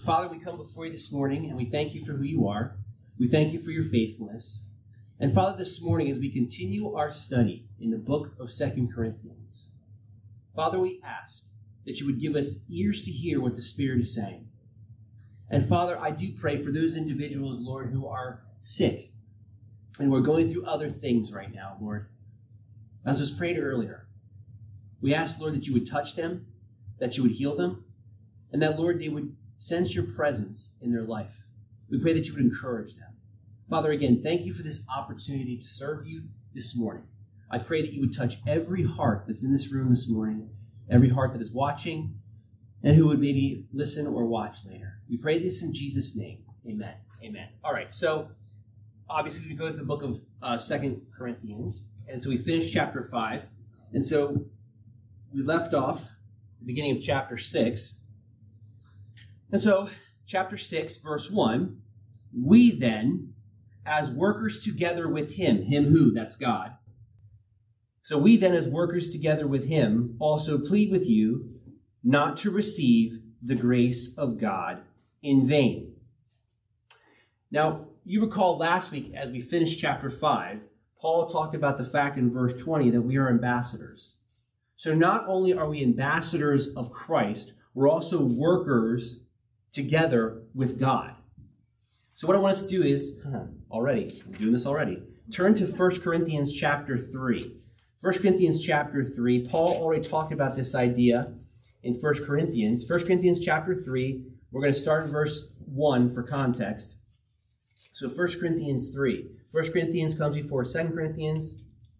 Father, we come before you this morning and we thank you for who you are. We thank you for your faithfulness. And Father, this morning as we continue our study in the book of 2 Corinthians, Father, we ask that you would give us ears to hear what the Spirit is saying. And Father, I do pray for those individuals, Lord, who are sick and who are going through other things right now, Lord. As was prayed earlier, we ask, Lord, that you would touch them, that you would heal them, and that, Lord, they would sense your presence in their life. We pray that you would encourage them. Father, again, thank you for this opportunity to serve you this morning. I pray that you would touch every heart that's in this room this morning, every heart that is watching, and who would maybe listen or watch later. We pray this in Jesus' name. Amen. Amen. All right, so obviously we go through the book of 2 Corinthians, and so we finished chapter 5, and so we left off at the beginning of chapter 6. And so, chapter 6, verse 1, we then, as workers together with him who, that's God. So we then, as workers together with him, also plead with you not to receive the grace of God in vain. Now, you recall last week, as we finished chapter 5, Paul talked about the fact in verse 20 that we are ambassadors. So not only are we ambassadors of Christ, we're also workers together with God. So what I want us to do is, I'm doing this already. Turn to 1 Corinthians chapter 3. 1 Corinthians chapter 3, Paul already talked about this idea in 1 Corinthians. 1 Corinthians chapter 3, we're going to start in verse 1 for context. So 1 Corinthians 3. 1 Corinthians comes before 2 Corinthians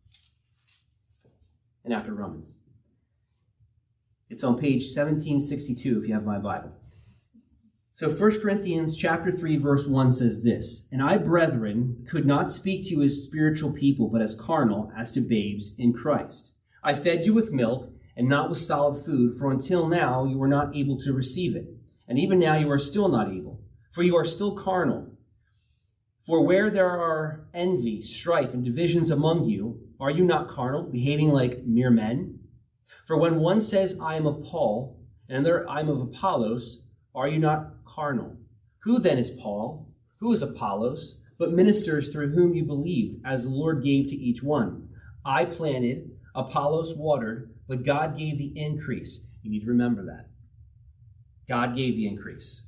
and after Romans. It's on page 1762 if you have my Bible. So 1 Corinthians chapter 3, verse 1 says this, "And I, brethren, could not speak to you as spiritual people, but as carnal, as to babes in Christ. I fed you with milk and not with solid food, for until now you were not able to receive it. And even now you are still not able, for you are still carnal. For where there are envy, strife, and divisions among you, are you not carnal, behaving like mere men? For when one says, I am of Paul, and another, I am of Apollos, are you not carnal? Who then is Paul? Who is Apollos? But ministers through whom you believed, as the Lord gave to each one. I planted, Apollos watered, but God gave the increase." You need to remember that. God gave the increase.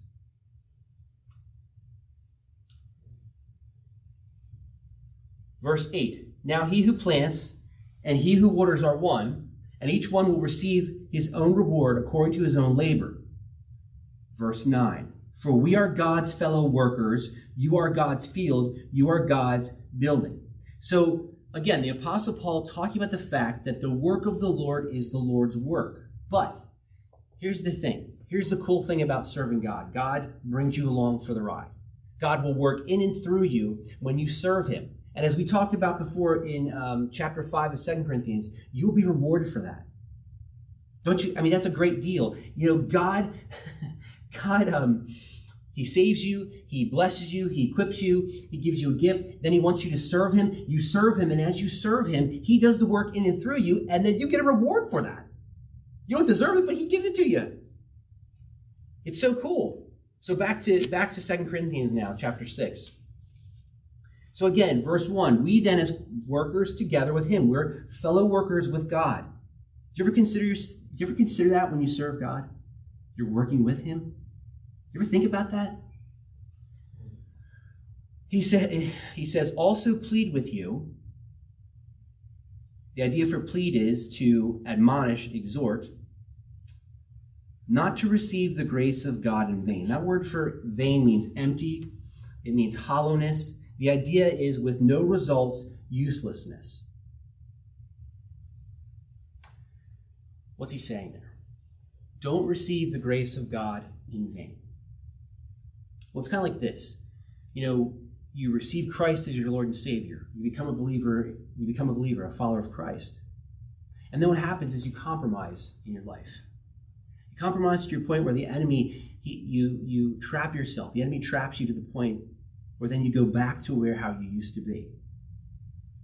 Verse 8, "Now he who plants and he who waters are one, and each one will receive his own reward according to his own labor." Verse 9, "For we are God's fellow workers. You are God's field. You are God's building." So, again, the Apostle Paul talking about the fact that the work of the Lord is the Lord's work. But here's the thing. Here's the cool thing about serving God. God brings you along for the ride. God will work in and through you when you serve him. And as we talked about before in chapter 5 of 2 Corinthians, you will be rewarded for that. Don't you? I mean, that's a great deal. You know, God, he saves you, he blesses you, he equips you, he gives you a gift, then he wants you to serve him. You serve him, and as you serve him, he does the work in and through you, and then you get a reward for that. You don't deserve it, but he gives it to you. It's so cool. So back to 2 Corinthians now, chapter 6. So again, verse 1, "We then as workers together with him," we're fellow workers with God. Do you ever consider that when you serve God? You're working with him? You ever think about that? He says, "Also plead with you." The idea for plead is to admonish, exhort, not to receive the grace of God in vain. That word for vain means empty. It means hollowness. The idea is with no results, uselessness. What's he saying there? Don't receive the grace of God in vain. Well, it's kind of like this. You know, you receive Christ as your Lord and Savior. You become a believer, a follower of Christ. And then what happens is you compromise in your life. You compromise to your point where the enemy, you trap yourself. The enemy traps you to the point where then you go back to how you used to be.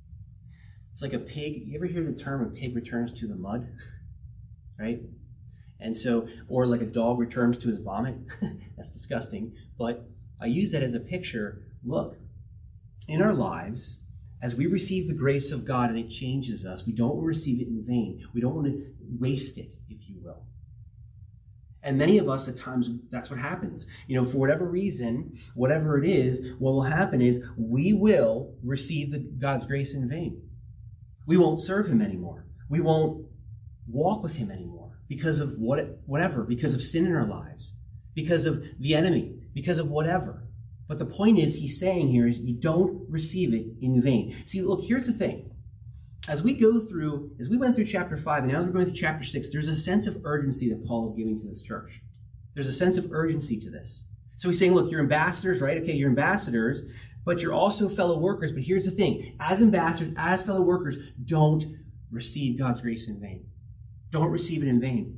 It's like a pig. You ever hear the term "a pig returns to the mud"? Right? And so, or like a dog returns to his vomit. That's disgusting. But I use that as a picture. Look, in our lives, as we receive the grace of God and it changes us, we don't receive it in vain. We don't want to waste it, if you will. And many of us, at times, that's what happens. For whatever reason, whatever it is, what will happen is we will receive God's grace in vain. We won't serve him anymore. We won't walk with him anymore because of whatever, because of sin in our lives, because of the enemy, because of whatever. But the point is, he's saying here is you don't receive it in vain. See, look, here's the thing. As we went through chapter 5 and now we're going through chapter 6, there's a sense of urgency that Paul is giving to this church. There's a sense of urgency to this. So he's saying, look, you're ambassadors, right? Okay, you're ambassadors, but you're also fellow workers. But here's the thing. As ambassadors, as fellow workers, don't receive God's grace in vain. Don't receive it in vain.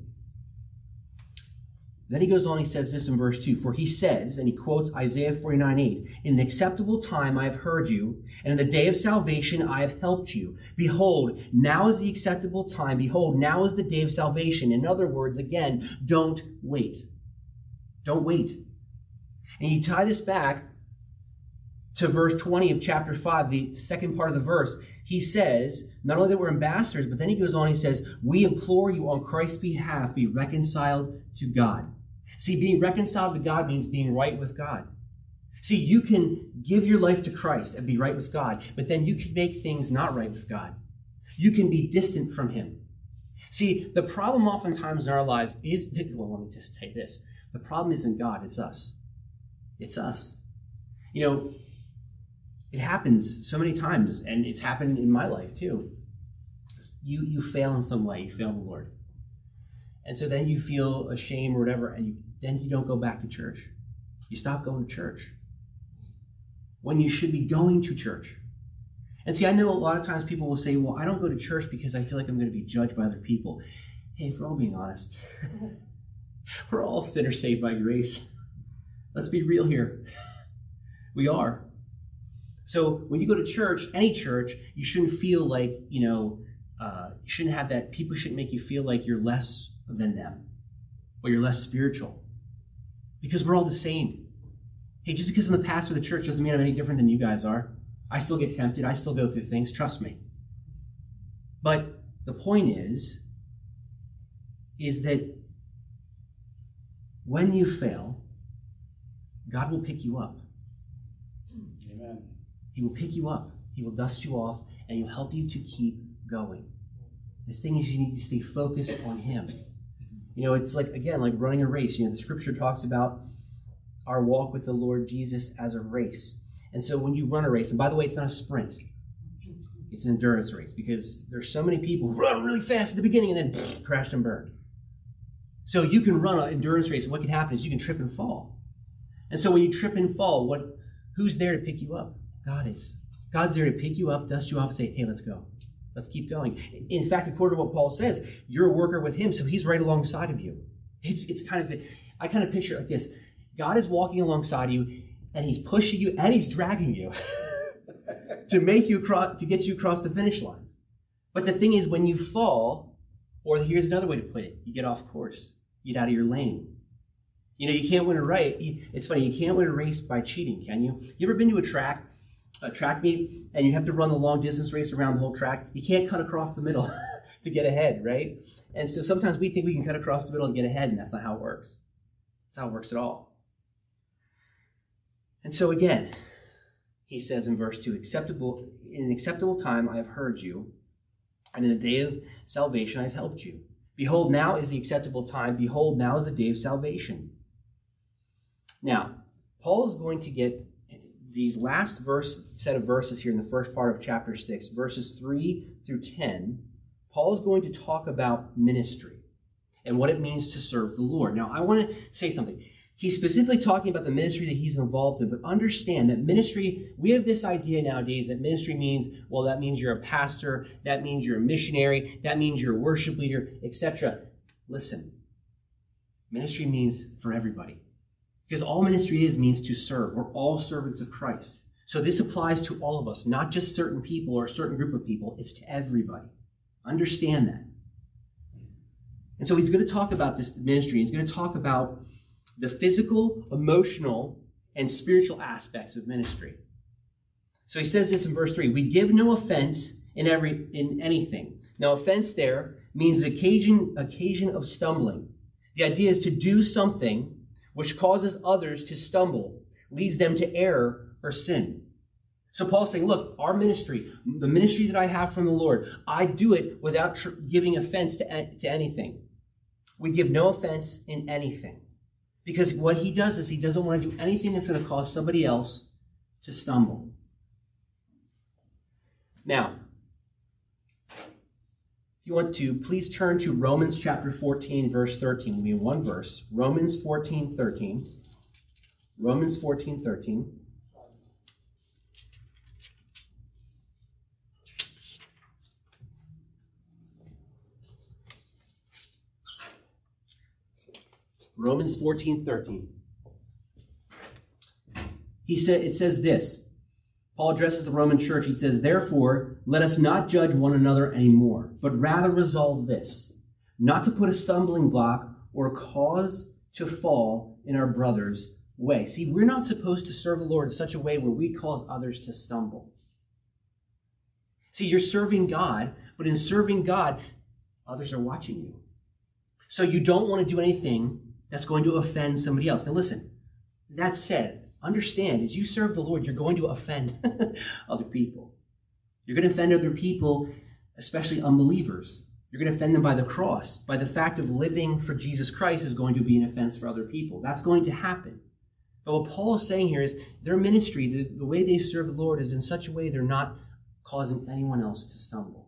Then he goes on, he says this in verse 2, for he says, and he quotes Isaiah 49:8, in an acceptable time I have heard you, and in the day of salvation I have helped you. Behold, now is the acceptable time. Behold, now is the day of salvation. In other words, again, don't wait. Don't wait. And you tie this back to verse 20 of chapter 5, the second part of the verse. He says, not only that we're ambassadors, but then he goes on, he says, we implore you on Christ's behalf, be reconciled to God. See, being reconciled to God means being right with God. See, you can give your life to Christ and be right with God, but then you can make things not right with God. You can be distant from him. See, the problem oftentimes in our lives is, well, let me just say this. The problem isn't God, it's us. It's us. It happens so many times, and it's happened in my life too. You fail in some way, you fail the Lord. And so then you feel ashamed or whatever, and then you don't go back to church. You stop going to church when you should be going to church. And see, I know a lot of times people will say, well, I don't go to church because I feel like I'm going to be judged by other people. Hey, if we're all being honest, we're all sinners saved by grace. Let's be real here. We are. So when you go to church, any church, you shouldn't feel like, you shouldn't have that. People shouldn't make you feel like you're less than them or you're less spiritual, because we're all the same. Hey, just because I'm the pastor of the church doesn't mean I'm any different than you guys are. I still get tempted. I still go through things. Trust me. But the point is that when you fail, God will pick you up. Amen. He will pick you up. He will dust you off, and he'll help you to keep going. The thing is, you need to stay focused on him. It's like running a race. The scripture talks about our walk with the Lord Jesus as a race. And so when you run a race, and by the way, it's not a sprint. It's an endurance race, because there's so many people who run really fast at the beginning and then crashed and burned. So you can run an endurance race, and what can happen is you can trip and fall. And so when you trip and fall, who's there to pick you up? God is. God's there to pick you up, dust you off, and say, hey, let's go. Let's keep going. In fact, according to what Paul says, you're a worker with him, so he's right alongside of you. I kind of picture it like this. God is walking alongside you, and he's pushing you, and he's dragging you to get you across the finish line. But the thing is, when you fall, or here's another way to put it, you get off course. You get out of your lane. You can't win a race. It's funny, you can't win a race by cheating, can you? You ever been to a track meet, and you have to run the long distance race around the whole track? You can't cut across the middle to get ahead, right? And so sometimes we think we can cut across the middle and get ahead, and that's not how it works. That's how it works at all. And so again, he says in verse 2, in an acceptable time I have heard you, and in the day of salvation I have helped you. Behold, now is the acceptable time. Behold, now is the day of salvation. Now, Paul is going to get these last set of verses here in the first part of chapter 6, verses 3 through 10. Paul is going to talk about ministry and what it means to serve the Lord. Now, I want to say something. He's specifically talking about the ministry that he's involved in, but understand that ministry, we have this idea nowadays that ministry means, well, that means you're a pastor, that means you're a missionary, that means you're a worship leader, etc. Listen, ministry means for everybody. Because all ministry means to serve. We're all servants of Christ. So this applies to all of us, not just certain people or a certain group of people. It's to everybody. Understand that. And so he's going to talk about this ministry. He's going to talk about the physical, emotional, and spiritual aspects of ministry. So he says this in verse 3, we give no offense in anything. Now, offense there means an occasion of stumbling. The idea is to do something which causes others to stumble, leads them to error or sin. So Paul's saying, look, our ministry, the ministry that I have from the Lord, I do it without giving offense to anything. We give no offense in anything. Because what he does is he doesn't want to do anything that's going to cause somebody else to stumble. Now, if you want to, please turn to Romans chapter 14, verse 13. We'll be in one verse. Romans 14, 13. Romans 14, 13. Romans 14, 13. It says this. Paul addresses the Roman church. He says, therefore, let us not judge one another anymore, but rather resolve this, not to put a stumbling block or cause to fall in our brother's way. See, we're not supposed to serve the Lord in such a way where we cause others to stumble. See, you're serving God, but in serving God, others are watching you. So you don't want to do anything that's going to offend somebody else. Now listen, that said, understand, as you serve the Lord, you're going to offend other people. You're going to offend other people, especially unbelievers. You're going to offend them by the cross. By the fact of living for Jesus Christ is going to be an offense for other people. That's going to happen. But what Paul is saying here is their ministry, the way they serve the Lord is in such a way they're not causing anyone else to stumble.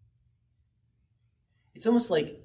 It's almost like,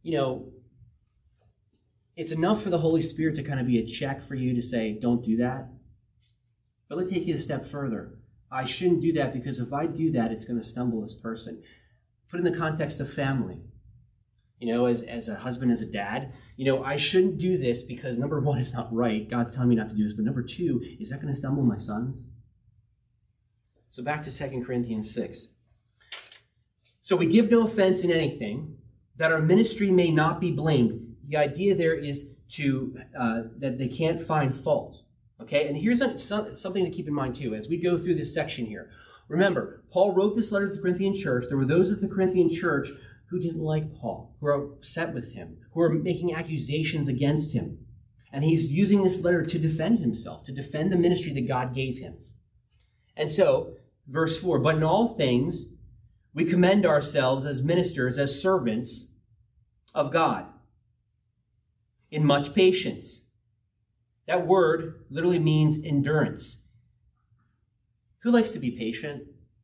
it's enough for the Holy Spirit to kind of be a check for you to say, don't do that. But let's take it a step further. I shouldn't do that because if I do that, it's going to stumble this person. Put in the context of family. As a husband, as a dad, I shouldn't do this because number one, it's not right. God's telling me not to do this. But number two, is that going to stumble my sons? So back to 2 Corinthians 6. So we give no offense in anything, that our ministry may not be blamed. The idea there is that they can't find fault. Okay, and here's something to keep in mind too as we go through this section here. Remember, Paul wrote this letter to the Corinthian church. There were those at the Corinthian church who didn't like Paul, who were upset with him, who were making accusations against him. And he's using this letter to defend himself, to defend the ministry that God gave him. And so, verse 4, but in all things, we commend ourselves as ministers, as servants of God, in much patience. That word literally means endurance. Who likes to be patient?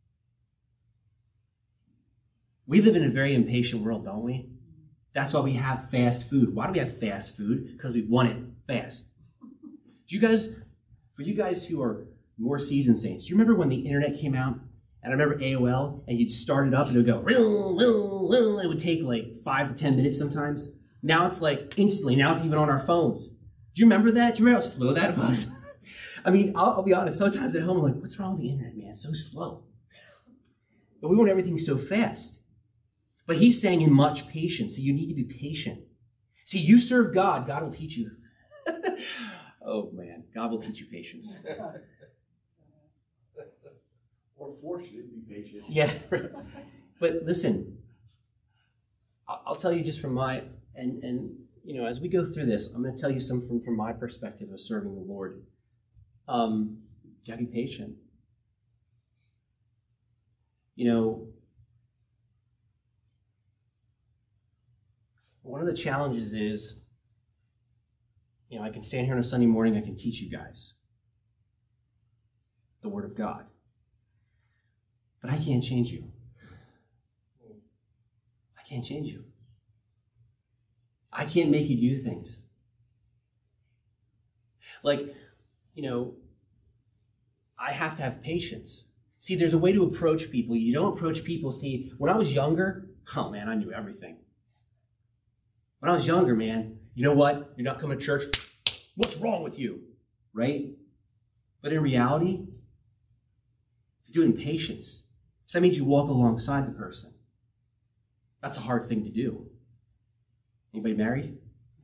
We live in a very impatient world, don't we? That's why we have fast food. Why do we have fast food? Because we want it fast. For you guys who are more seasoned saints, do you remember when the internet came out? And I remember AOL, and you'd start it up, and it would go, and it would take like 5 to 10 minutes sometimes. Now it's like instantly. Now it's even on our phones. Do you remember that? Do you remember how slow that was? I mean, I'll be honest. Sometimes at home, I'm like, what's wrong with the internet, man? It's so slow. But we want everything so fast. But he's saying in much patience. So you need to be patient. See, you serve God. God will teach you. Oh, man. God will teach you patience. Or force you to be patient. Yeah. But listen, I'll tell you just from my... And as we go through this, I'm going to tell you something from my perspective of serving the Lord. You gotta be patient. One of the challenges is, I can stand here on a Sunday morning, I can teach you guys the Word of God. But I can't change you. I can't change you. I can't make you do things. Like, I have to have patience. See, there's a way to approach people. You don't approach people. See, when I was younger, oh man, I knew everything. When I was younger, man, you know what? You're not coming to church. What's wrong with you? Right? But in reality, to do it in patience. So that means you walk alongside the person. That's a hard thing to do. Anybody married?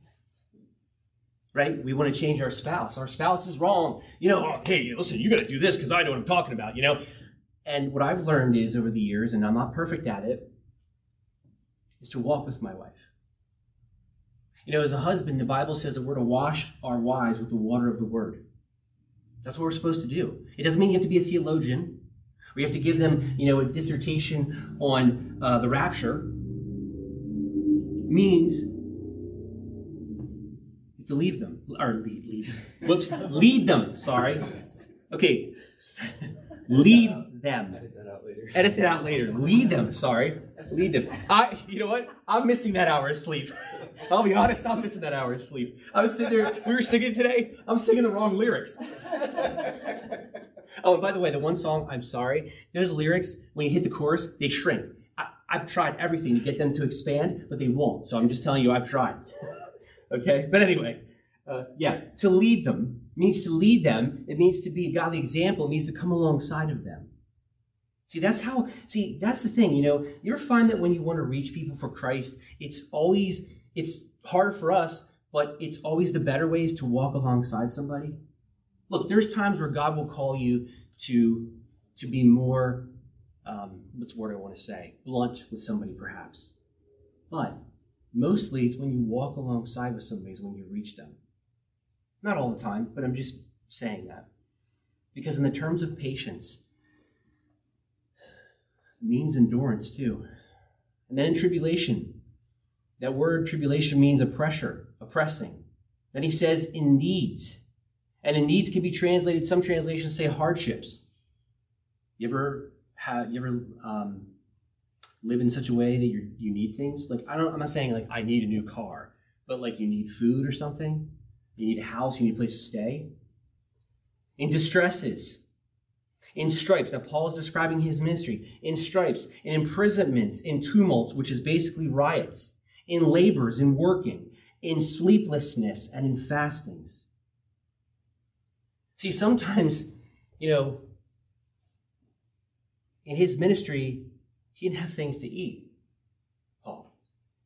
Right? We want to change our spouse. Our spouse is wrong. Hey, listen, you got to do this because I know what I'm talking about, And what I've learned is over the years, and I'm not perfect at it, is to walk with my wife. As a husband, the Bible says that we're to wash our wives with the water of the word. That's what we're supposed to do. It doesn't mean you have to be a theologian, or you have to give them, a dissertation on the rapture. It means you have to leave them, or lead them, sorry. Okay, lead them. Edit that out later. Lead them, sorry. Lead them. You know what? I'm missing that hour of sleep. I'll be honest, I'm missing that hour of sleep. I was sitting there, we were singing today, I'm singing the wrong lyrics. Oh, and by the way, the one song, I'm sorry, those lyrics, when you hit the chorus, they shrink. I've tried everything to get them to expand, but they won't. So I'm just telling you, I've tried. Okay? But anyway, to lead them means to lead them. It means to be a godly example. It means to come alongside of them. That's the thing, you ever find that when you want to reach people for Christ, it's hard for us, but it's always the better ways to walk alongside somebody. Look, there's times where God will call you to be more, what's the word I want to say? Blunt with somebody, perhaps. But mostly it's when you walk alongside with somebody is when you reach them. Not all the time, but I'm just saying that. Because in the terms of patience, it means endurance too. And then in tribulation, that word tribulation means oppressing. Then he says in needs. And in needs can be translated, some translations say hardships. You ever live in such a way that you need things? I'm not saying I need a new car, but you need food or something. You need a house, you need a place to stay. In distresses, in stripes. Now Paul is describing his ministry. In stripes, in imprisonments, in tumults, which is basically riots, in labors, in working, in sleeplessness, and in fastings. See, sometimes, in his ministry, he didn't have things to eat, Paul.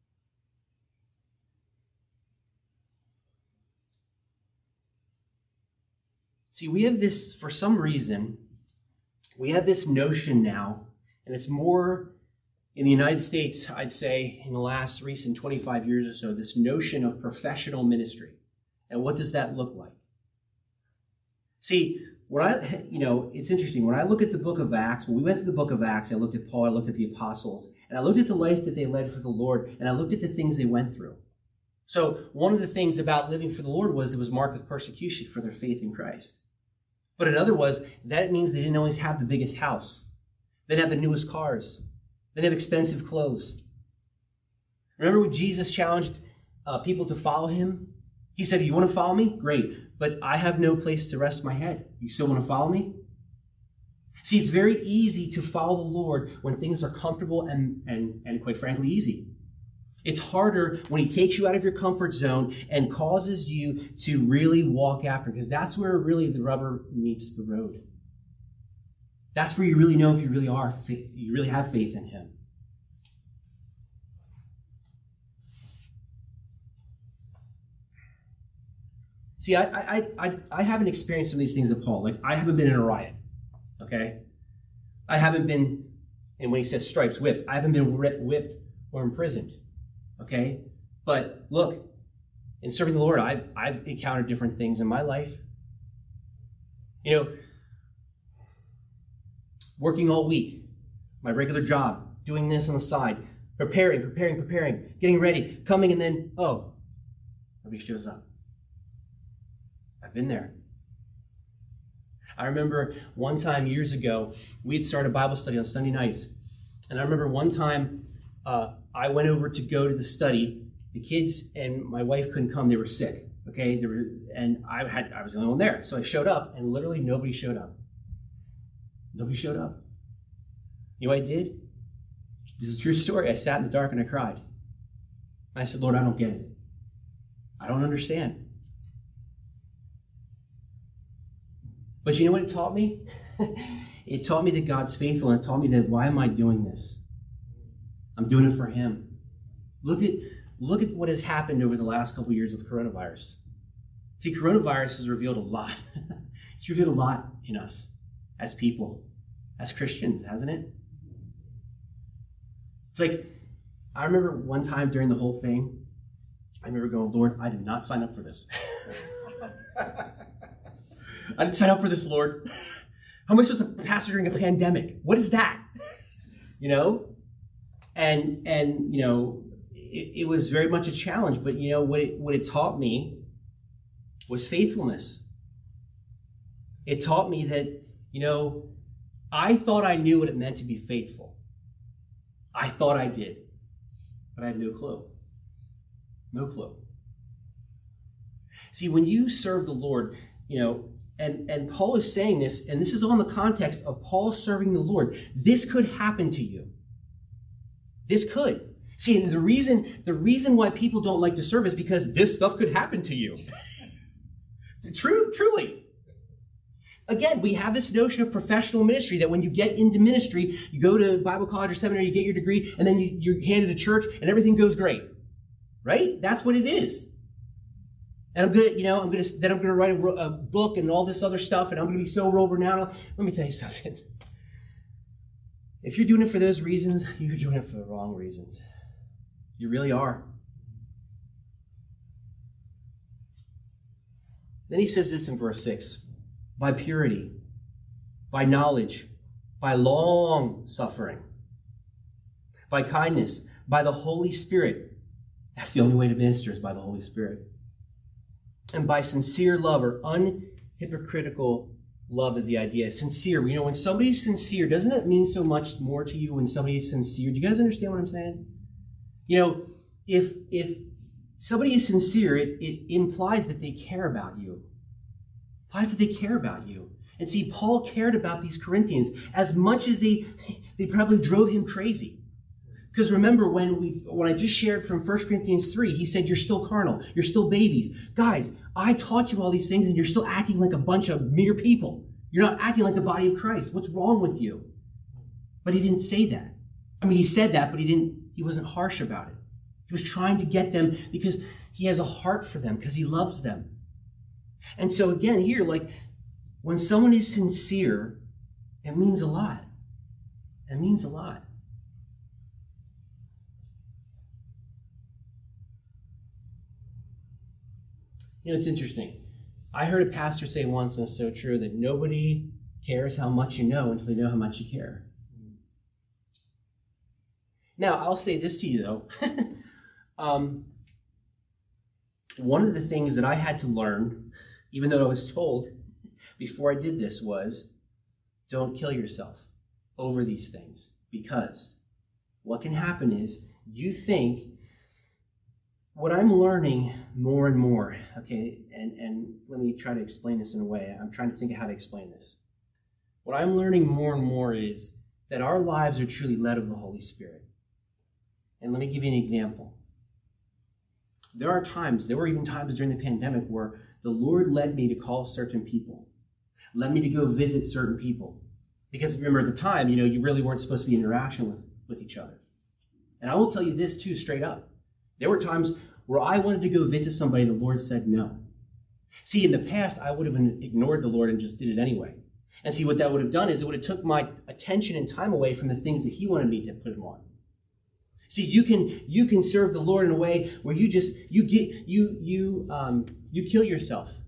See, we have this, for some reason, we have this notion now, and it's more in the United States, I'd say, in the last recent 25 years or so, this notion of professional ministry. And what does that look like? See, it's interesting. When I look at the book of Acts, when we went through the book of Acts, I looked at Paul, I looked at the apostles, and I looked at the life that they led for the Lord, and I looked at the things they went through. So one of the things about living for the Lord was it was marked with persecution for their faith in Christ. But another was that means they didn't always have the biggest house. They didn't have the newest cars. They didn't have expensive clothes. Remember when Jesus challenged people to follow him? He said, you want to follow me? Great. But I have no place to rest my head. You still want to follow me? See, it's very easy to follow the Lord when things are comfortable and quite frankly, easy. It's harder when he takes you out of your comfort zone and causes you to really walk after, because that's where really the rubber meets the road. That's where you really know if you really have faith in him. See, I haven't experienced some of these things at Paul. I haven't been in a riot, okay? I haven't been, and when he says stripes, whipped, I haven't been whipped or imprisoned, okay? But look, in serving the Lord, I've encountered different things in my life. Working all week, my regular job, doing this on the side, preparing, getting ready, coming, and then, nobody shows up. I've been there. I remember one time years ago, we had started Bible study on Sunday nights. And I remember one time I went over to go to the study. The kids and my wife couldn't come. They were sick. Okay? And I was the only one there. So I showed up, and literally nobody showed up. Nobody showed up. You know what I did? This is a true story. I sat in the dark and I cried. And I said, Lord, I don't get it. I don't understand. But you know what it taught me? It taught me that God's faithful, and it taught me that why am I doing this? I'm doing it for him. Look at look at what has happened over the last couple of years with coronavirus. See, coronavirus has revealed a lot. It's revealed a lot in us as people, as Christians, hasn't it? It's like, I remember one time during the whole thing, I remember going, Lord, I did not sign up for this. I didn't sign up for this, Lord. How am I supposed to pastor during a pandemic? What is that? You know? And you know, it was very much a challenge, but you know, what it taught me was faithfulness. It taught me that, you know, I thought I knew what it meant to be faithful. I thought I did, but I had no clue. No clue. See, when you serve the Lord, you know, and Paul is saying this, and this is all in the context of Paul serving the Lord. This could happen to you. This could. See, and the reason why people don't like to serve is because this stuff could happen to you. Truly. Again, we have this notion of professional ministry that when you get into ministry, you go to Bible college or seminary, you get your degree, and then you're handed a church, and everything goes great. Right? That's what it is. And I'm gonna write a book and all this other stuff, and I'm gonna be so world-renowned. Let me tell you something. If you're doing it for those reasons, you're doing it for the wrong reasons. You really are. Then he says this in verse 6. By purity, by knowledge, by long suffering, by kindness, by the Holy Spirit. That's the only way to minister is by the Holy Spirit. And by sincere love or unhypocritical love is the idea. Sincere. You know, when somebody's sincere, doesn't it mean so much more to you when somebody's sincere? Do you guys understand what I'm saying? You know, if somebody is sincere, it implies that they care about you. It implies that they care about you. And see, Paul cared about these Corinthians as much as they probably drove him crazy. Because remember, when I just shared from 1 Corinthians 3, he said, you're still carnal. You're still babies. Guys, I taught you all these things and you're still acting like a bunch of mere people. You're not acting like the body of Christ. What's wrong with you? But he didn't say that. I mean, he said that, but he wasn't harsh about it. He was trying to get them because he has a heart for them, because he loves them. And so again, here, like, when someone is sincere, it means a lot. It means a lot. You know, it's interesting. I heard a pastor say once, and it's so true, that nobody cares how much you know until they know how much you care. Now, I'll say this to you, though. One of the things that I had to learn, even though I was told before I did this, was don't kill yourself over these things. Because what can happen is you think, what I'm learning more and more, okay, and let me try to explain this in a way. I'm trying to think of how to explain this. What I'm learning more and more is that our lives are truly led of the Holy Spirit. And let me give you an example. There were even times during the pandemic where the Lord led me to call certain people, led me to go visit certain people. Because remember, at the time, you really weren't supposed to be in interaction with each other. And I will tell you this too, straight up. There were times where I wanted to go visit somebody, the Lord said no. See, in the past, I would have ignored the Lord and just did it anyway. And see, what that would have done is it would have took my attention and time away from the things that he wanted me to put him on. See, you can serve the Lord in a way where you kill yourself.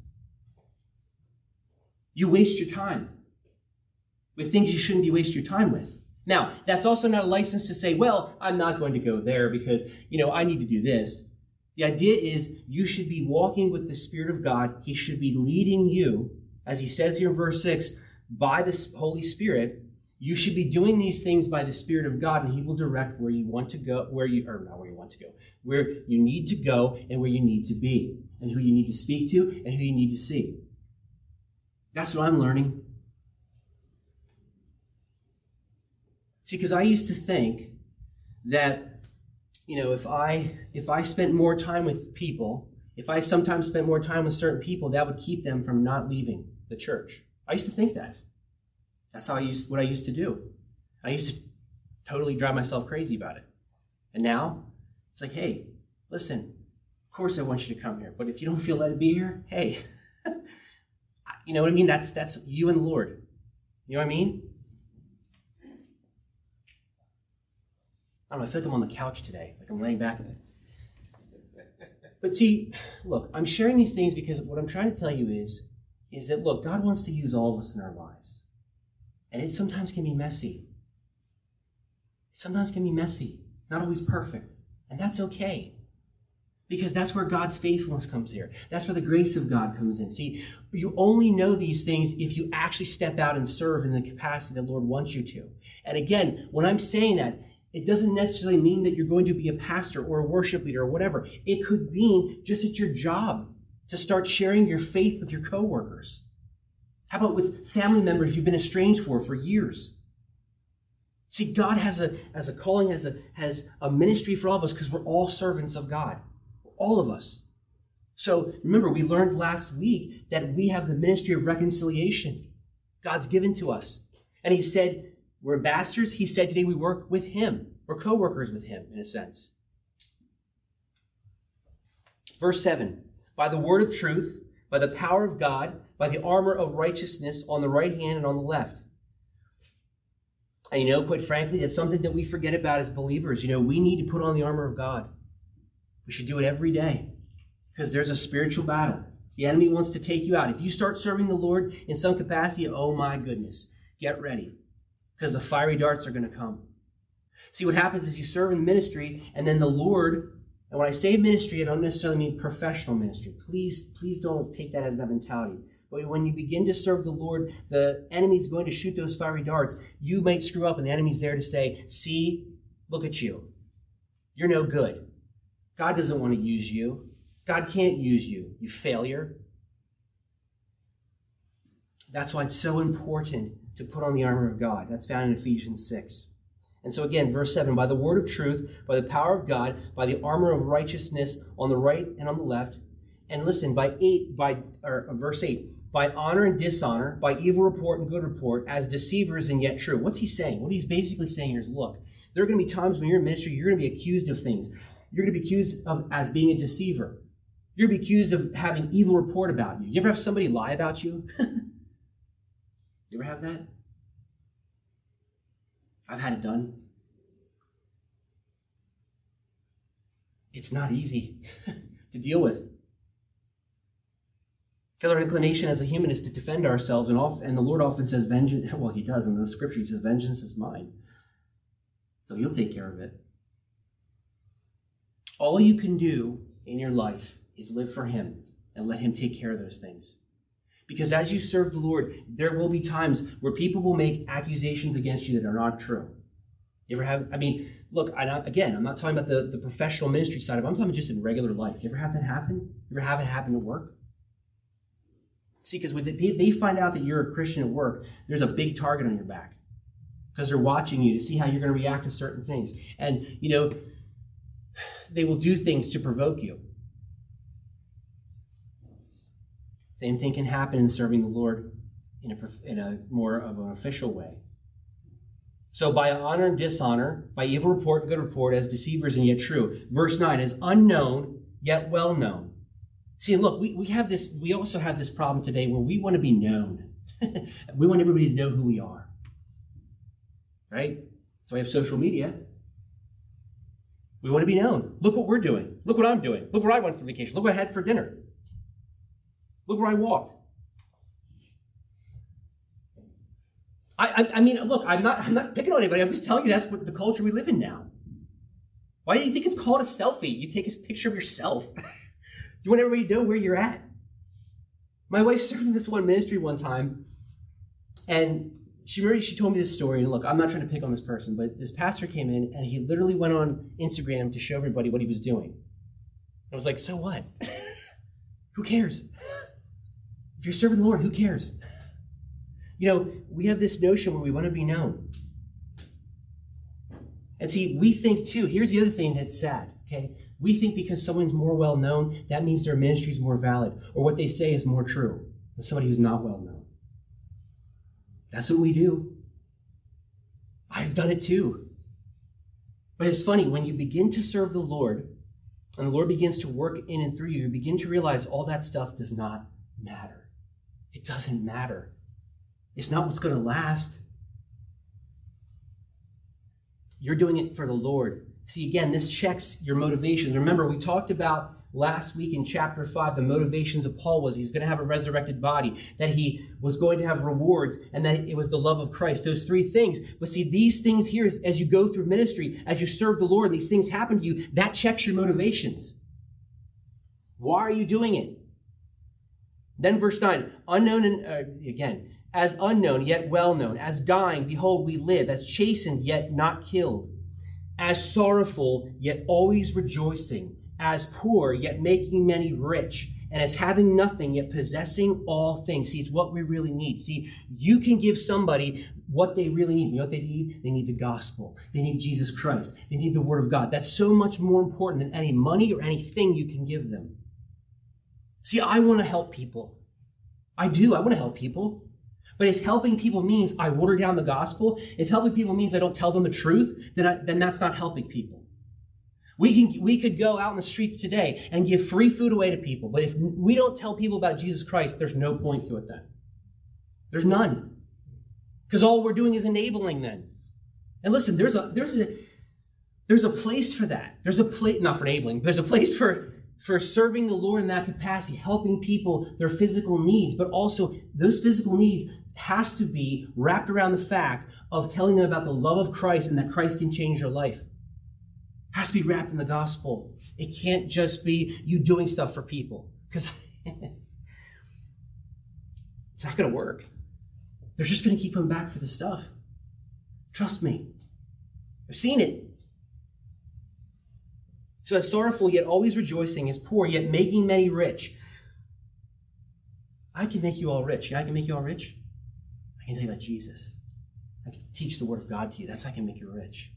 You waste your time with things you shouldn't be wasting your time with. Now, that's also not a license to say, well, I'm not going to go there because, I need to do this. The idea is you should be walking with the Spirit of God. He should be leading you, as he says here in verse 6, by the Holy Spirit. You should be doing these things by the Spirit of God, and he will where you need to go and where you need to be, and who you need to speak to and who you need to see. That's what I'm learning. See, because I used to think that, if I spent more time with people, if I sometimes spent more time with certain people, that would keep them from not leaving the church. I used to think that. That's what I used to do. I used to totally drive myself crazy about it. And now, it's like, hey, listen, of course I want you to come here, but if you don't feel led to be here, hey, you know what I mean? That's you and the Lord. You know what I mean? I don't know, I feel like I'm on the couch today, like I'm laying back in it. But see, look, I'm sharing these things because what I'm trying to tell you is that, look, God wants to use all of us in our lives. And it sometimes can be messy. It sometimes can be messy. It's not always perfect. And that's okay. Because that's where God's faithfulness comes here. That's where the grace of God comes in. See, you only know these things if you actually step out and serve in the capacity that the Lord wants you to. And again, when I'm saying that, it doesn't necessarily mean that you're going to be a pastor or a worship leader or whatever. It could mean just at your job to start sharing your faith with your coworkers. How about with family members you've been estranged for years? See, God has a calling, has a ministry for all of us because we're all servants of God. All of us. So remember, we learned last week that we have the ministry of reconciliation. God's given to us. And he said, we're ambassadors. He said today we work with him. We're co-workers with him, in a sense. Verse 7, by the word of truth, by the power of God, by the armor of righteousness on the right hand and on the left. And quite frankly, that's something that we forget about as believers. We need to put on the armor of God. We should do it every day because there's a spiritual battle. The enemy wants to take you out. If you start serving the Lord in some capacity, oh my goodness, get ready because the fiery darts are going to come. See, what happens is you serve in ministry and then the Lord, and when I say ministry, I don't necessarily mean professional ministry. Please don't take that as that mentality. But when you begin to serve the Lord, the enemy's going to shoot those fiery darts. You might screw up and the enemy's there to say, see, look at you. You're no good. God doesn't want to use you. God can't use you, you failure. That's why it's so important to put on the armor of God. That's found in Ephesians 6. And so again, verse 7, by the word of truth, by the power of God, by the armor of righteousness on the right and on the left. And listen, verse 8, by honor and dishonor, by evil report and good report, as deceivers and yet true. What's he saying? What he's basically saying here is, look, there are going to be times when you're in ministry, you're going to be accused of things. You're going to be accused of as being a deceiver. You're going to be accused of having evil report about you. You ever have somebody lie about you? You ever have that? I've had it done. It's not easy to deal with. Because our inclination as a human is to defend ourselves, and the Lord often says, vengeance, well, he does in the scripture, he says, vengeance is mine. So he'll take care of it. All you can do in your life is live for him and let him take care of those things. Because as you serve the Lord, there will be times where people will make accusations against you that are not true. You ever have, look, I'm not talking about the professional ministry side of it. I'm talking just in regular life. You ever have that happen? You ever have it happen at work? See, because when they find out that you're a Christian at work, there's a big target on your back. Because they're watching you to see how you're going to react to certain things. And, they will do things to provoke you. Same thing can happen in serving the Lord in a more of an official way. So by honor and dishonor, by evil report and good report, as deceivers and yet true. Verse 9, as unknown yet well known. See, look, we also have this problem today where we want to be known. We want everybody to know who we are. Right? So we have social media. We want to be known. Look what we're doing. Look what I'm doing. Look where I went for vacation. Look what I had for dinner. Look where I walked. Look, I'm not picking on anybody. I'm just telling you that's what the culture we live in now. Why do you think it's called a selfie? You take a picture of yourself. You want everybody to know where you're at. My wife served in this one ministry one time, and she told me this story. And look, I'm not trying to pick on this person, but this pastor came in, and he literally went on Instagram to show everybody what he was doing. I was like, so what? Who cares? If you're serving the Lord, who cares? We have this notion where we want to be known. And see, we think too, here's the other thing that's sad, okay? We think because someone's more well known, that means their ministry is more valid, or what they say is more true than somebody who's not well known. That's what we do. I've done it too. But it's funny, when you begin to serve the Lord, and the Lord begins to work in and through you, you begin to realize all that stuff does not matter. It doesn't matter. It's not what's going to last. You're doing it for the Lord. See, again, this checks your motivations. Remember, we talked about last week in chapter 5, the motivations of Paul was he's going to have a resurrected body, that he was going to have rewards, and that it was the love of Christ. Those three things. But see, these things here, as you go through ministry, as you serve the Lord, these things happen to you, that checks your motivations. Why are you doing it? Then verse 9, unknown and, again, as unknown, yet well known, as dying, behold, we live, as chastened, yet not killed, as sorrowful, yet always rejoicing, as poor, yet making many rich, and as having nothing, yet possessing all things. See, it's what we really need. See, you can give somebody what they really need. You know what they need? They need the gospel. They need Jesus Christ. They need the word of God. That's so much more important than any money or anything you can give them. See, I want to help people. I do. I want to help people. But if helping people means I water down the gospel, if helping people means I don't tell them the truth, then that's not helping people. We could go out in the streets today and give free food away to people, but if we don't tell people about Jesus Christ, there's no point to it then. There's none. Because all we're doing is enabling then. And listen, there's a place for that. There's a place, not for enabling, there's a place for serving the Lord in that capacity, helping people their physical needs, but also those physical needs has to be wrapped around the fact of telling them about the love of Christ and that Christ can change their life. It has to be wrapped in the gospel. It can't just be you doing stuff for people, because it's not going to work. They're just going to keep coming back for the stuff. Trust me. I've seen it. So as sorrowful, yet always rejoicing, as poor, yet making many rich. I can make you all rich. Yeah, I can make you all rich. I can tell you about Jesus. I can teach the word of God to you. That's how I can make you rich.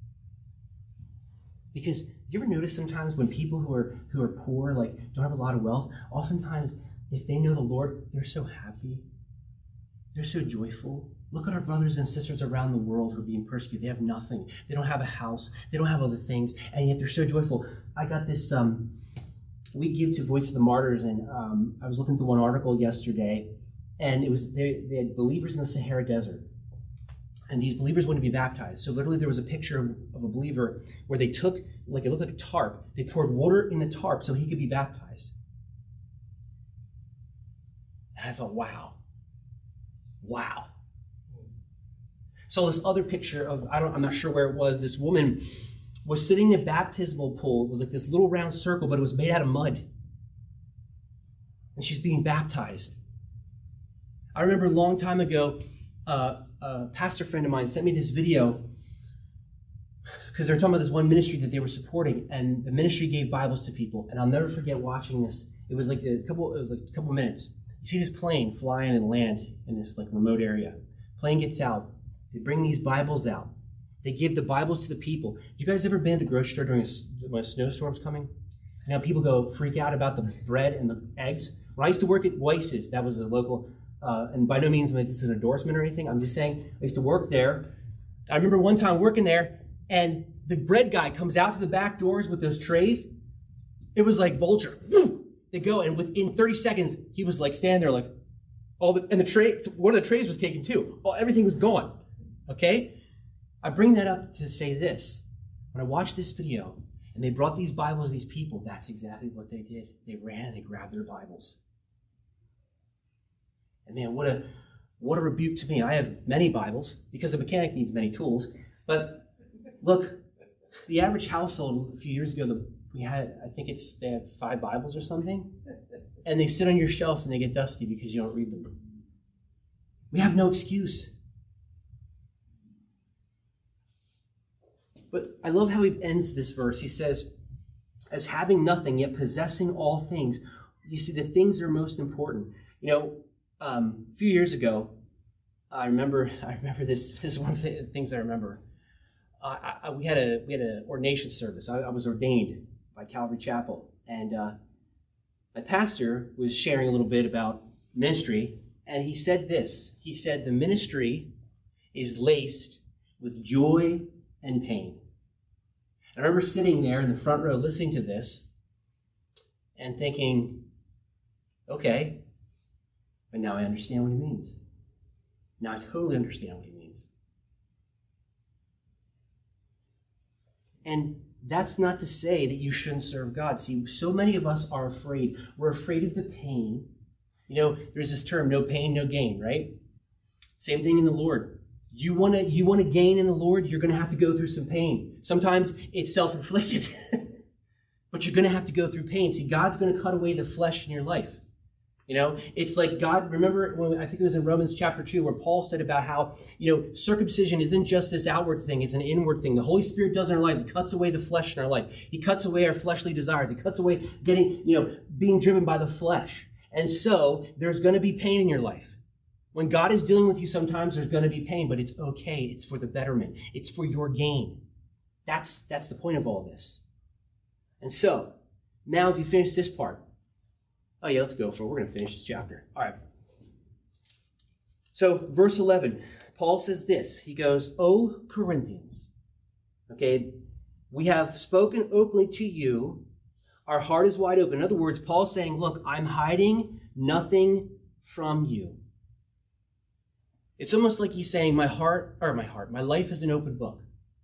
Because you ever notice sometimes when people who are poor, like don't have a lot of wealth, oftentimes if they know the Lord, they're so happy. They're so joyful. Look at our brothers and sisters around the world who are being persecuted. They have nothing. They don't have a house. They don't have other things, and yet they're so joyful. I got this, we give to Voice of the Martyrs, and I was looking through one article yesterday, and it was they had believers in the Sahara Desert, and these believers wanted to be baptized. So literally there was a picture of a believer where they took, like it looked like a tarp, they poured water in the tarp so he could be baptized. And I thought, wow. Saw this other picture of, I'm not sure where it was, this woman was sitting in a baptismal pool. It was like this little round circle, but it was made out of mud. And she's being baptized. I remember a long time ago, a pastor friend of mine sent me this video because they were talking about this one ministry that they were supporting, and the ministry gave Bibles to people. And I'll never forget watching this. It was like a couple minutes. You see this plane fly in and land in this like remote area. Plane gets out. They bring these Bibles out. They give the Bibles to the people. You guys ever been at the grocery store when a snowstorm's coming? You know, people go freak out about the bread and the eggs. When I used to work at Weiss's, that was a local, and by no means am I this an endorsement or anything. I'm just saying I used to work there. I remember one time working there, and the bread guy comes out to the back doors with those trays. It was like Vulture. Woo! They go, and within 30 seconds, he was like standing there like, and the tray, one of the trays was taken too. Everything was gone. Okay? I bring that up to say this. When I watched this video, and they brought these Bibles to these people, that's exactly what they did. They ran and they grabbed their Bibles. And man, what a rebuke to me. I have many Bibles, because a mechanic needs many tools. But look, the average household a few years ago, they have 5 Bibles or something, and they sit on your shelf and they get dusty because you don't read them. We have no excuse. But I love how he ends this verse. He says, as having nothing, yet possessing all things. You see, the things are most important. You know, a few years ago, I remember this. This is one of the things I remember. We had an ordination service. I was ordained by Calvary Chapel, and my pastor was sharing a little bit about ministry, and he said this. He said, the ministry is laced with joy and pain. And I remember sitting there in the front row listening to this, and thinking, okay, but now I understand what he means. Now I totally understand what he means. And that's not to say that you shouldn't serve God. See, so many of us are afraid. We're afraid of the pain. You know, there's this term, no pain, no gain, right? Same thing in the Lord. You want to gain in the Lord, you're going to have to go through some pain. Sometimes it's self-inflicted, but you're going to have to go through pain. See, God's going to cut away the flesh in your life. You know, it's like God, remember when I think it was in Romans chapter 2 where Paul said about how, circumcision isn't just this outward thing, it's an inward thing. The Holy Spirit does in our lives. He cuts away the flesh in our life. He cuts away our fleshly desires. He cuts away being driven by the flesh. And so there's going to be pain in your life. When God is dealing with you, sometimes there's going to be pain, but it's okay. It's for the betterment. It's for your gain. That's the point of all this. And so, now as we finish this part, oh yeah, let's go for it. We're going to finish this chapter. All right. So, verse 11, Paul says this. He goes, O Corinthians, okay, we have spoken openly to you. Our heart is wide open. In other words, Paul's saying, look, I'm hiding nothing from you. It's almost like he's saying, my life is an open book.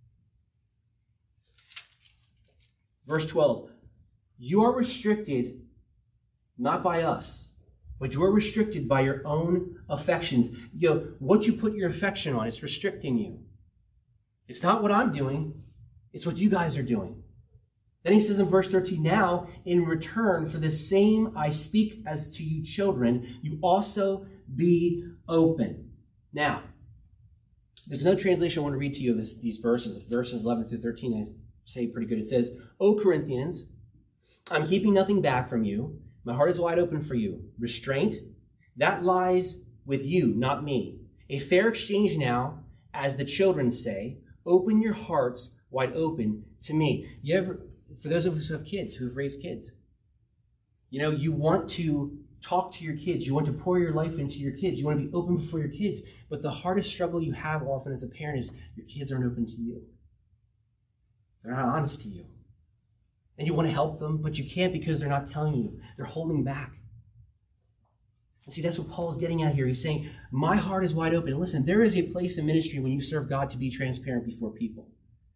Verse 12, you are restricted not by us, but you are restricted by your own affections. What you put your affection on, it's restricting you. It's not what I'm doing, it's what you guys are doing. Then he says in verse 13, now, in return for the same I speak as to you children, you also be open. Now, there's another translation I want to read to you of these verses 11 through 13. I say pretty good. It says, O Corinthians, I'm keeping nothing back from you. My heart is wide open for you. Restraint, that lies with you, not me. A fair exchange now, as the children say, open your hearts wide open to me. For those of us who have kids, who've raised kids, you want to talk to your kids. You want to pour your life into your kids. You want to be open before your kids. But the hardest struggle you have often as a parent is your kids aren't open to you. They're not honest to you. And you want to help them, but you can't because they're not telling you. They're holding back. And see, that's what Paul's getting at here. He's saying, my heart is wide open. And listen, there is a place in ministry when you serve God to be transparent before people.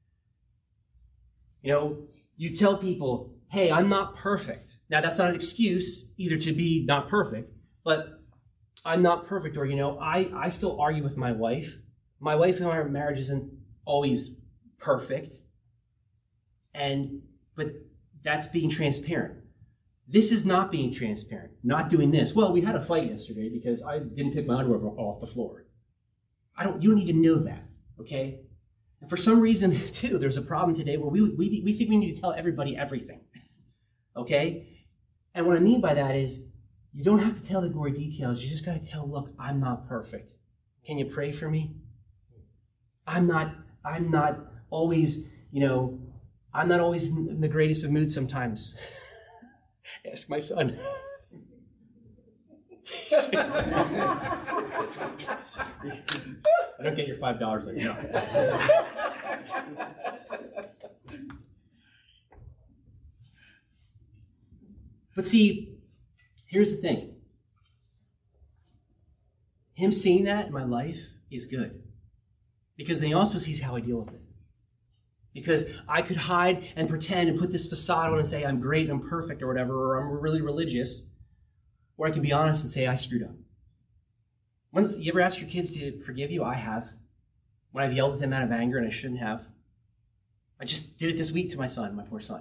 You tell people, hey, I'm not perfect. Now, that's not an excuse either to be not perfect, but I'm not perfect. Or, I still argue with my wife. My wife and our marriage isn't always perfect. But that's being transparent. This is not being transparent, not doing this. Well, we had a fight yesterday because I didn't pick my underwear off the floor. You don't need to know that, okay? And for some reason, too, there's a problem today where we think we need to tell everybody everything, okay? And what I mean by that is you don't have to tell the gory details. You just got to tell, look, I'm not perfect. Can you pray for me? I'm not always, I'm not always in the greatest of moods sometimes. Ask my son. I don't get your $5 there. No. But see, here's the thing. Him seeing that in my life is good. Because then he also sees how I deal with it. Because I could hide and pretend and put this facade on and say I'm great and I'm perfect or whatever, or I'm really religious. Or I can be honest and say I screwed up. You ever ask your kids to forgive you? I have. When I've yelled at them out of anger and I shouldn't have. I just did it this week to my son, my poor son.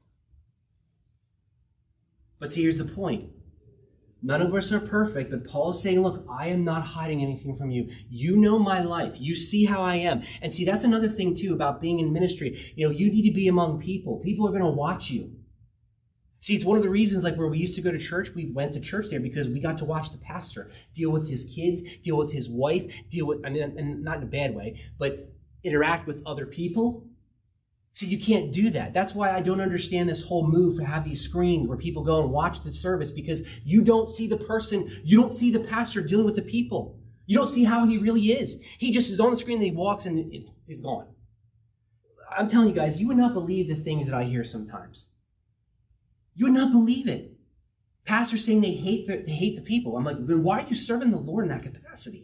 But see, here's the point. None of us are perfect, but Paul is saying, look, I am not hiding anything from you. You know my life. You see how I am. And see, that's another thing, too, about being in ministry. You need to be among people. People are going to watch you. See, it's one of the reasons, like where we used to go to church, we went to church there because we got to watch the pastor deal with his kids, deal with his wife, and not in a bad way, but interact with other people. See, you can't do that. That's why I don't understand this whole move to have these screens where people go and watch the service, because you don't see the person, you don't see the pastor dealing with the people. You don't see how he really is. He just is on the screen and he walks and it's gone. I'm telling you guys, you would not believe the things that I hear sometimes. You would not believe it. Pastors saying they hate the people. I'm like, then why are you serving the Lord in that capacity?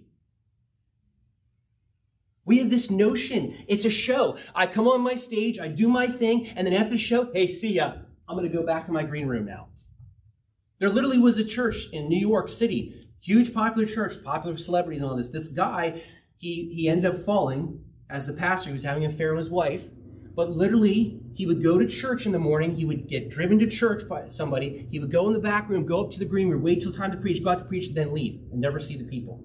We have this notion. It's a show. I come on my stage, I do my thing, and then after the show, hey, see ya. I'm going to go back to my green room now. There literally was a church in New York City, huge popular church, popular celebrities and all this. This guy, he ended up falling as the pastor. He was having an affair with his wife. But literally, he would go to church in the morning. He would get driven to church by somebody. He would go in the back room, go up to the green room, wait till time to preach, go out to preach, and then leave and never see the people.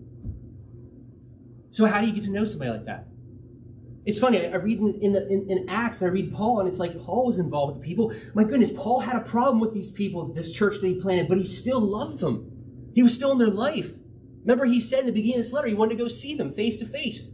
So how do you get to know somebody like that? It's funny, I read in Acts, and I read Paul, and it's like Paul was involved with the people. My goodness, Paul had a problem with these people, this church that he planted, but he still loved them. He was still in their life. Remember, he said in the beginning of this letter, he wanted to go see them face to face.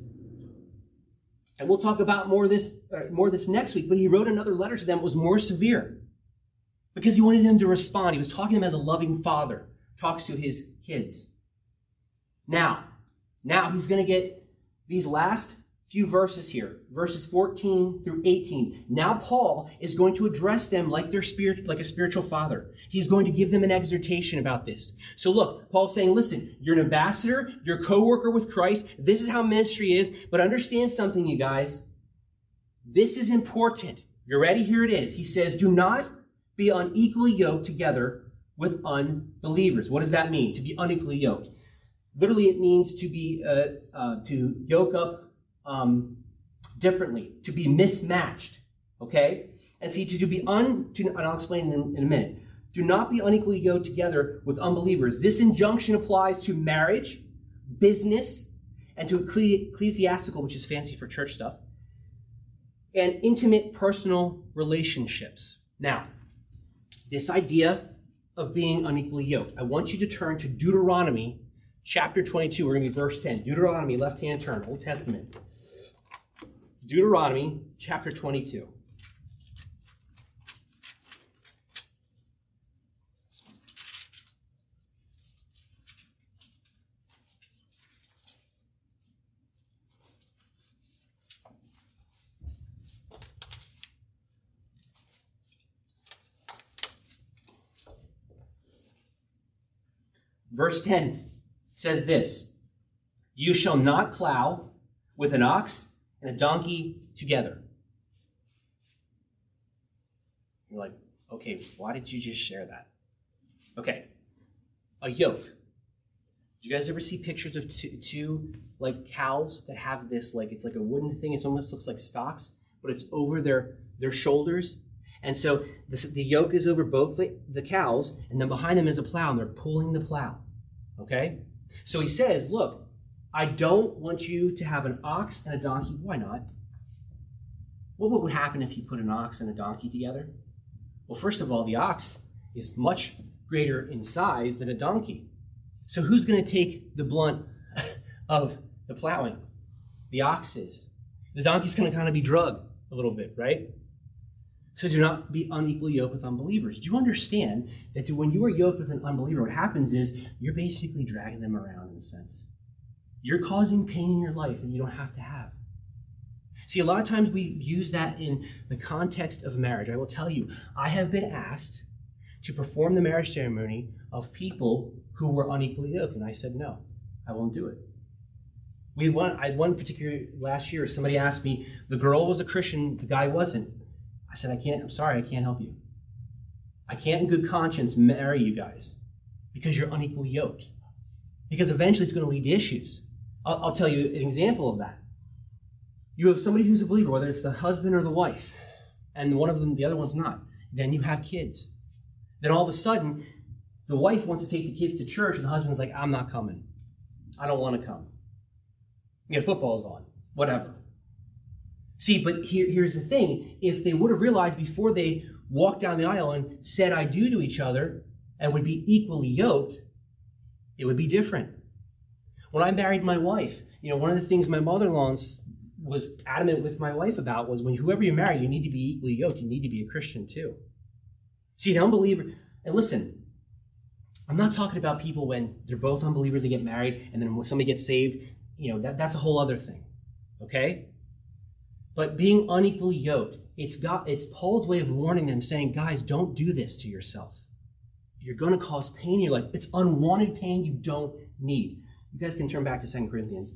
And we'll talk about more of this next week, but he wrote another letter to them that was more severe because he wanted them to respond. He was talking to them as a loving father talks to his kids. Now he's going to get these last few verses here, verses 14 through 18. Now Paul is going to address them like a spiritual father. He's going to give them an exhortation about this. So look, Paul's saying, listen, you're an ambassador, you're a co-worker with Christ. This is how ministry is, but understand something, you guys. This is important. You're ready? Here it is. He says, do not be unequally yoked together with unbelievers. What does that mean? To be unequally yoked. Literally, it means to be to yoke up differently, to be mismatched, okay? And see, and I'll explain in a minute. Do not be unequally yoked together with unbelievers. This injunction applies to marriage, business, and to ecclesiastical, which is fancy for church stuff, and intimate personal relationships. Now, this idea of being unequally yoked, I want you to turn to Deuteronomy chapter 22. We're going to be verse 10. Deuteronomy, left-hand turn, Old Testament. Deuteronomy chapter 22. Verse 10 says this, you shall not plow with an ox and a donkey together. You're like, okay, why did you just share that? Okay, a yoke. Did you guys ever see pictures of two like cows that have this, like, it's like a wooden thing, it almost looks like stalks, but it's over their shoulders? And so the yoke is over both the cows, and then behind them is a plow, and they're pulling the plow. Okay? So he says, look, I don't want you to have an ox and a donkey. Why not? What would happen if you put an ox and a donkey together? Well, first of all, the ox is much greater in size than a donkey. So who's going to take the blunt of the plowing? The ox is. The donkey's going to kind of be drugged a little bit, right? So do not be unequally yoked with unbelievers. Do you understand that when you are yoked with an unbeliever, what happens is you're basically dragging them around in a sense. You're causing pain in your life that you don't have to have. See, a lot of times we use that in the context of marriage. I will tell you, I have been asked to perform the marriage ceremony of people who were unequally yoked, and I said, no, I won't do it. I had one particular last year, somebody asked me, the girl was a Christian, the guy wasn't. I said, I'm sorry, I can't help you. I can't in good conscience marry you guys because you're unequally yoked. Because eventually it's going to lead to issues. I'll tell you an example of that. You have somebody who's a believer, whether it's the husband or the wife, and one of them, the other one's not. Then you have kids. Then all of a sudden, the wife wants to take the kids to church, and the husband's like, I'm not coming. I don't want to come. Yeah, football's on. Whatever. See, but here's the thing. If they would have realized before they walked down the aisle and said I do to each other and would be equally yoked, it would be different. When I married my wife, one of the things my mother-in-law was adamant with my wife about was when whoever you marry, you need to be equally yoked. You need to be a Christian too. See, an unbeliever, and listen, I'm not talking about people when they're both unbelievers and get married and then when somebody gets saved, that's a whole other thing, okay? But being unequally yoked it's Paul's way of warning them, saying, guys, don't do this to yourself. You're going to cause pain in your life. It's unwanted pain you don't need. You guys can turn back to 2 Corinthians.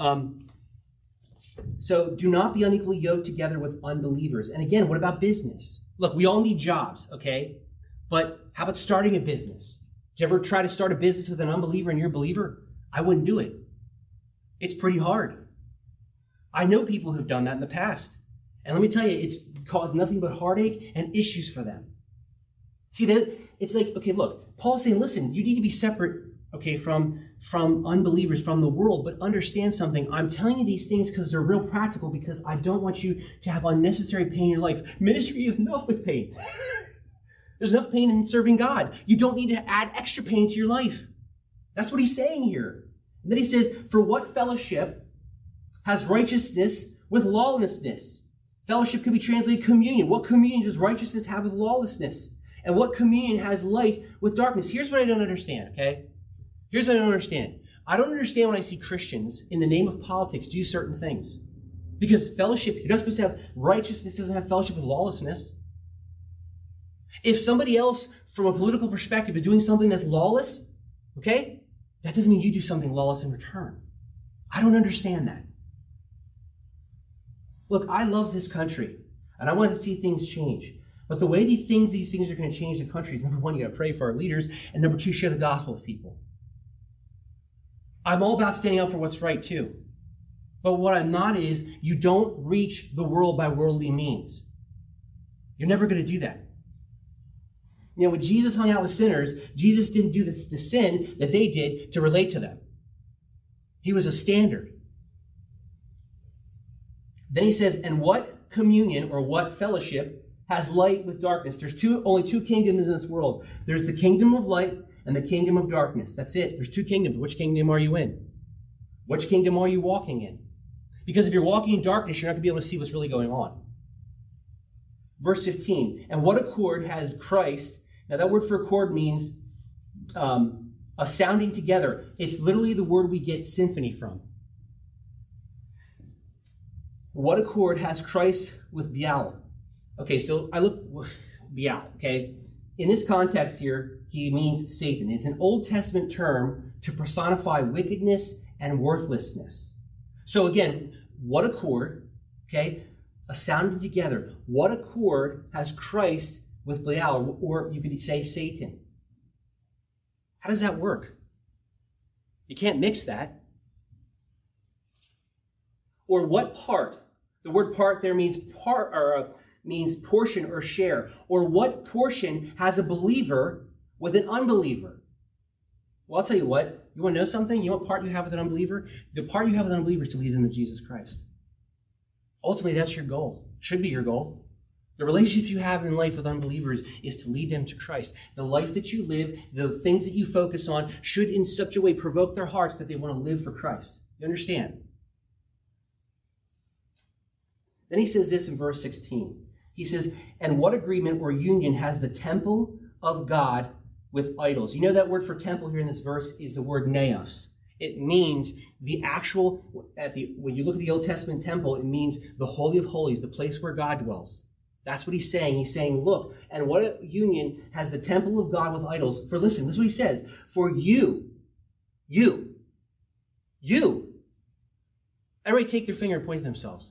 So do not be unequally yoked together with unbelievers. And again, what about business? Look, we all need jobs, okay? But how about starting a business? Did you ever try to start a business with an unbeliever and you're a believer? I wouldn't do it. It's pretty hard. I know people who've done that in the past. And let me tell you, it's caused nothing but heartache and issues for them. See, it's like, okay, look, Paul's saying, listen, you need to be separate, okay, from unbelievers, from the world, but understand something. I'm telling you these things because they're real practical, because I don't want you to have unnecessary pain in your life. Ministry is enough with pain. There's enough pain in serving God. You don't need to add extra pain to your life. That's what he's saying here. And then he says, for what fellowship has righteousness with lawlessness? Fellowship could be translated communion. What communion does righteousness have with lawlessness? And what communion has light with darkness? Here's what I don't understand, okay? Here's what I don't understand. I don't understand when I see Christians, in the name of politics, do certain things. Because fellowship, you're not supposed to have righteousness, doesn't have fellowship with lawlessness. If somebody else, from a political perspective, is doing something that's lawless, okay, that doesn't mean you do something lawless in return. I don't understand that. Look, I love this country, and I want to see things change. But the way these things are going to change the country is, number one, you got to pray for our leaders, and number two, share the gospel with people. I'm all about standing up for what's right, too. But what I'm not is, you don't reach the world by worldly means. You're never going to do that. You know, when Jesus hung out with sinners, Jesus didn't do the sin that they did to relate to them. He was a standard. Then he says, and what communion or what fellowship has light with darkness? There's only two kingdoms in this world. There's the kingdom of light and the kingdom of darkness. That's it. There's two kingdoms. Which kingdom are you in? Which kingdom are you walking in? Because if you're walking in darkness, you're not going to be able to see what's really going on. Verse 15, and what accord has Christ? Now that word for accord means a sounding together. It's literally the word we get symphony from. What accord has Christ with Baal? Okay, so I looked, Baal, okay? In this context here, he means Satan. It's an Old Testament term to personify wickedness and worthlessness. So again, what accord, okay? A sounding together. What accord has Christ with Baal, or you could say Satan? How does that work? You can't mix that. Or what part? The word part there means part, or means portion or share. Or what portion has a believer with an unbeliever? Well, I'll tell you what. You want to know something? You know what part you have with an unbeliever? The part you have with an unbeliever is to lead them to Jesus Christ. Ultimately, that's your goal. Should be your goal. The relationships you have in life with unbelievers is to lead them to Christ. The life that you live, the things that you focus on, should in such a way provoke their hearts that they want to live for Christ. You understand? Then he says this in verse 16. He says, and what agreement or union has the temple of God with idols? You know that word for temple here in this verse is the word naos. It means the actual, when you look at the Old Testament temple, it means the Holy of Holies, the place where God dwells. That's what he's saying. He's saying, look, and what union has the temple of God with idols? For listen, this is what he says. For you. Everybody take their finger and point at themselves.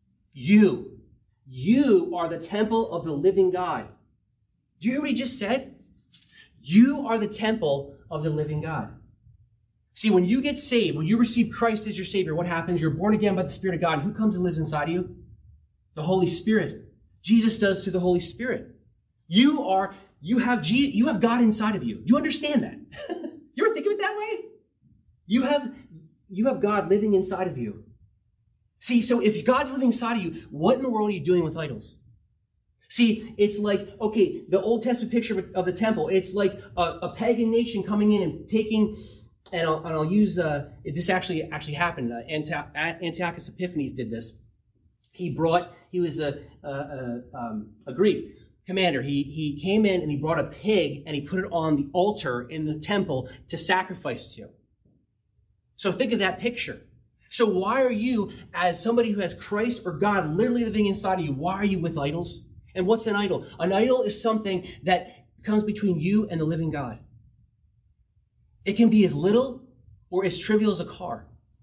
You are the temple of the living God. Do you hear what he just said? You are the temple of the living God. See, when you get saved, when you receive Christ as your Savior, what happens? You're born again by the Spirit of God. And who comes and lives inside of you? The Holy Spirit. Jesus does to the Holy Spirit. You have God inside of you. Do you understand that? You ever think of it that way? You have God living inside of you. See, so if God's living inside of you, what in the world are you doing with idols? See, it's like, okay, the Old Testament picture of the temple, it's like a pagan nation coming in and taking, and I'll use, this actually happened. Antiochus Epiphanes did this. He was a Greek commander. He came in and he brought a pig and he put it on the altar in the temple to sacrifice to. So think of that picture. So why are you, as somebody who has Christ or God literally living inside of you, why are you with idols? And what's an idol? An idol is something that comes between you and the living God. It can be as little or as trivial as a car.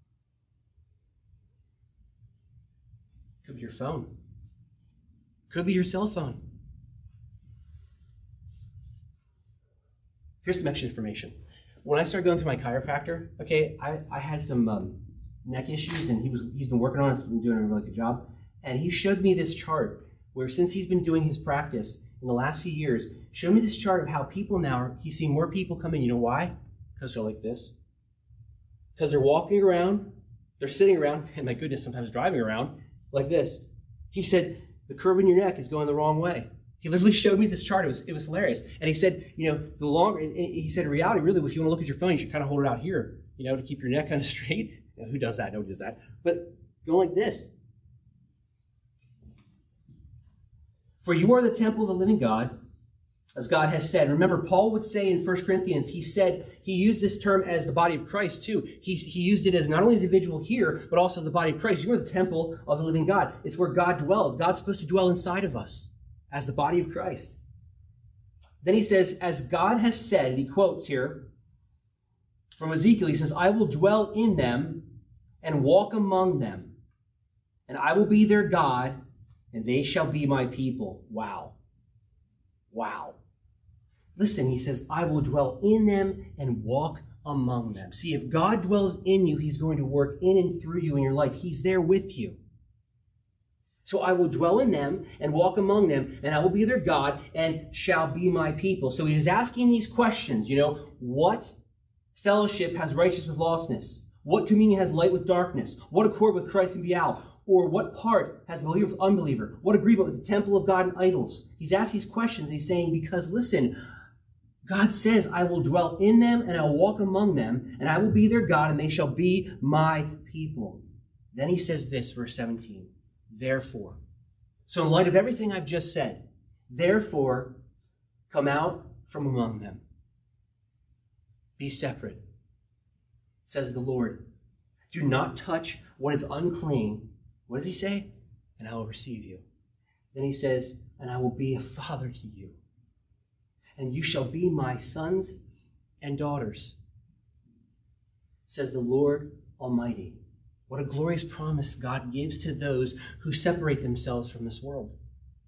Could be your phone. Could be your cell phone. Here's some extra information. When I started going through my chiropractor, okay, I had some neck issues, and he's been working on it. He's been doing a really good job. And he showed me this chart where, since he's been doing his practice in the last few years, showed me this chart of how people now, he's seeing more people come in. You know why? Because they're like this. Because they're walking around, they're sitting around, and my goodness, sometimes driving around like this. He said, the curve in your neck is going the wrong way. He literally showed me this chart. It was hilarious. And he said, the longer, he said, in reality, really, if you want to look at your phone, you should kind of hold it out here, to keep your neck kind of straight. Who does that? Nobody does that. But go like this. For you are the temple of the living God, as God has said. Remember, Paul would say in 1 Corinthians, he used this term as the body of Christ too. He used it as not only the individual here, but also the body of Christ. You are the temple of the living God. It's where God dwells. God's supposed to dwell inside of us as the body of Christ. Then he says, as God has said, and he quotes here from Ezekiel, he says, I will dwell in them and walk among them, and I will be their God, and they shall be my people. Wow. Wow. Listen, he says, I will dwell in them and walk among them. See, if God dwells in you, he's going to work in and through you in your life. He's there with you. So I will dwell in them and walk among them, and I will be their God and shall be my people. So he is asking these questions, what fellowship has righteousness with lawlessness? What communion has light with darkness? What accord with Christ and Belial? Or what part has believer with unbeliever? What agreement with the temple of God and idols? He's asking these questions. He's saying, because listen, God says, I will dwell in them and I will walk among them, and I will be their God, and they shall be my people. Then he says this, verse 17, therefore. So in light of everything I've just said, therefore, come out from among them. Be separate, says the Lord. Do not touch what is unclean. What does he say? And I will receive you. Then he says, and I will be a father to you. And you shall be my sons and daughters, says the Lord Almighty. What a glorious promise God gives to those who separate themselves from this world.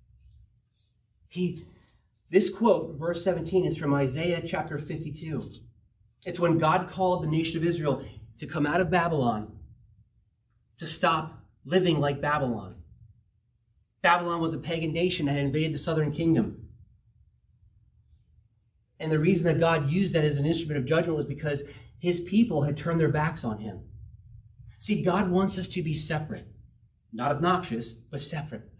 This quote, verse 17, is from Isaiah chapter 52. It's when God called the nation of Israel to come out of Babylon, to stop living like Babylon. Babylon was a pagan nation that had invaded the southern kingdom. And the reason that God used that as an instrument of judgment was because his people had turned their backs on him. See, God wants us to be separate. Not obnoxious, but separate.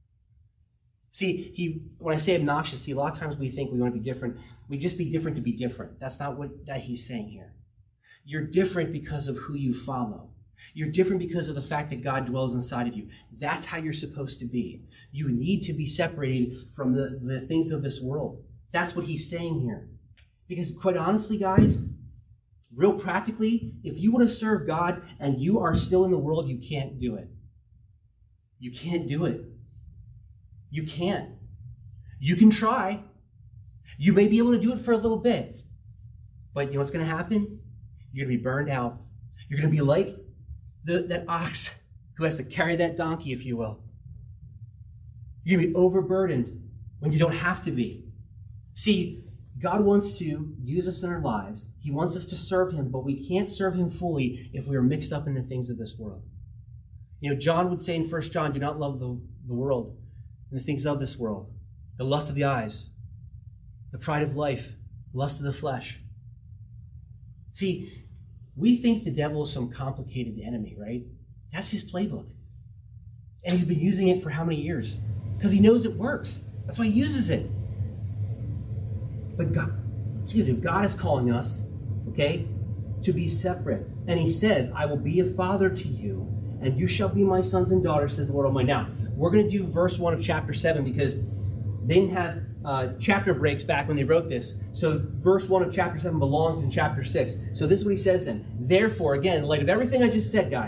See, when I say obnoxious, a lot of times we think we want to be different. We just be different to be different. That's not what he's saying here. You're different because of who you follow. You're different because of the fact that God dwells inside of you. That's how you're supposed to be. You need to be separated from the things of this world. That's what he's saying here. Because quite honestly, guys, real practically, if you want to serve God and you are still in the world, you can't do it. You can't do it. You can't. You can try. You may be able to do it for a little bit. But you know what's going to happen? You're going to be burned out. You're going to be like that ox who has to carry that donkey, if you will. You're going to be overburdened when you don't have to be. See, God wants to use us in our lives. He wants us to serve him, but we can't serve him fully if we are mixed up in the things of this world. John would say in 1 John, do not love the world and the things of this world, the lust of the eyes, the pride of life, lust of the flesh. See, we think the devil is some complicated enemy, right? That's his playbook. And he's been using it for how many years? Because he knows it works. That's why he uses it. But God is calling us, okay, to be separate. And he says, I will be a father to you, and you shall be my sons and daughters, says the Lord Almighty. Now, we're going to do verse 1 of chapter 7 because they didn't have chapter breaks back when they wrote this. So verse 1 of chapter 7 belongs in chapter 6. So this is what he says then. Therefore, again, in light of everything I just said, guys,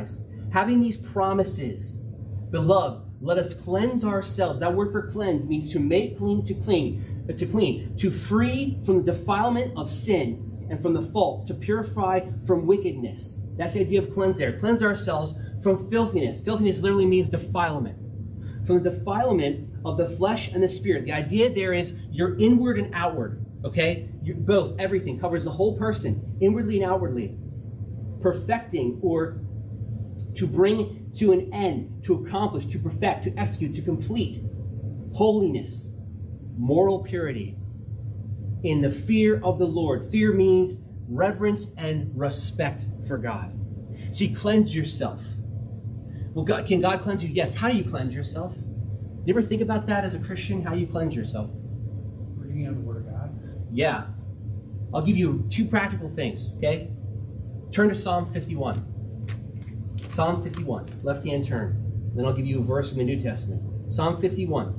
having these promises, beloved, let us cleanse ourselves. That word for cleanse means to make clean, to free from the defilement of sin and from the faults, to purify from wickedness. That's the idea of cleanse there. Cleanse ourselves from filthiness. Filthiness literally means defilement. From the defilement of the flesh and the spirit. The idea there is you're inward and outward, okay? You're both, everything covers the whole person, inwardly and outwardly. Perfecting, or to bring to an end, to accomplish, to perfect, to execute, to complete holiness, moral purity in the fear of the Lord. Fear means reverence and respect for God. See, cleanse yourself. Well, can God cleanse you? Yes. How do you cleanse yourself? You ever think about that as a Christian, how you cleanse yourself? Reading of the Word of God. Yeah. I'll give you 2 practical things, okay? Turn to Psalm 51. Psalm 51, left-hand turn. Then I'll give you a verse from the New Testament. Psalm 51.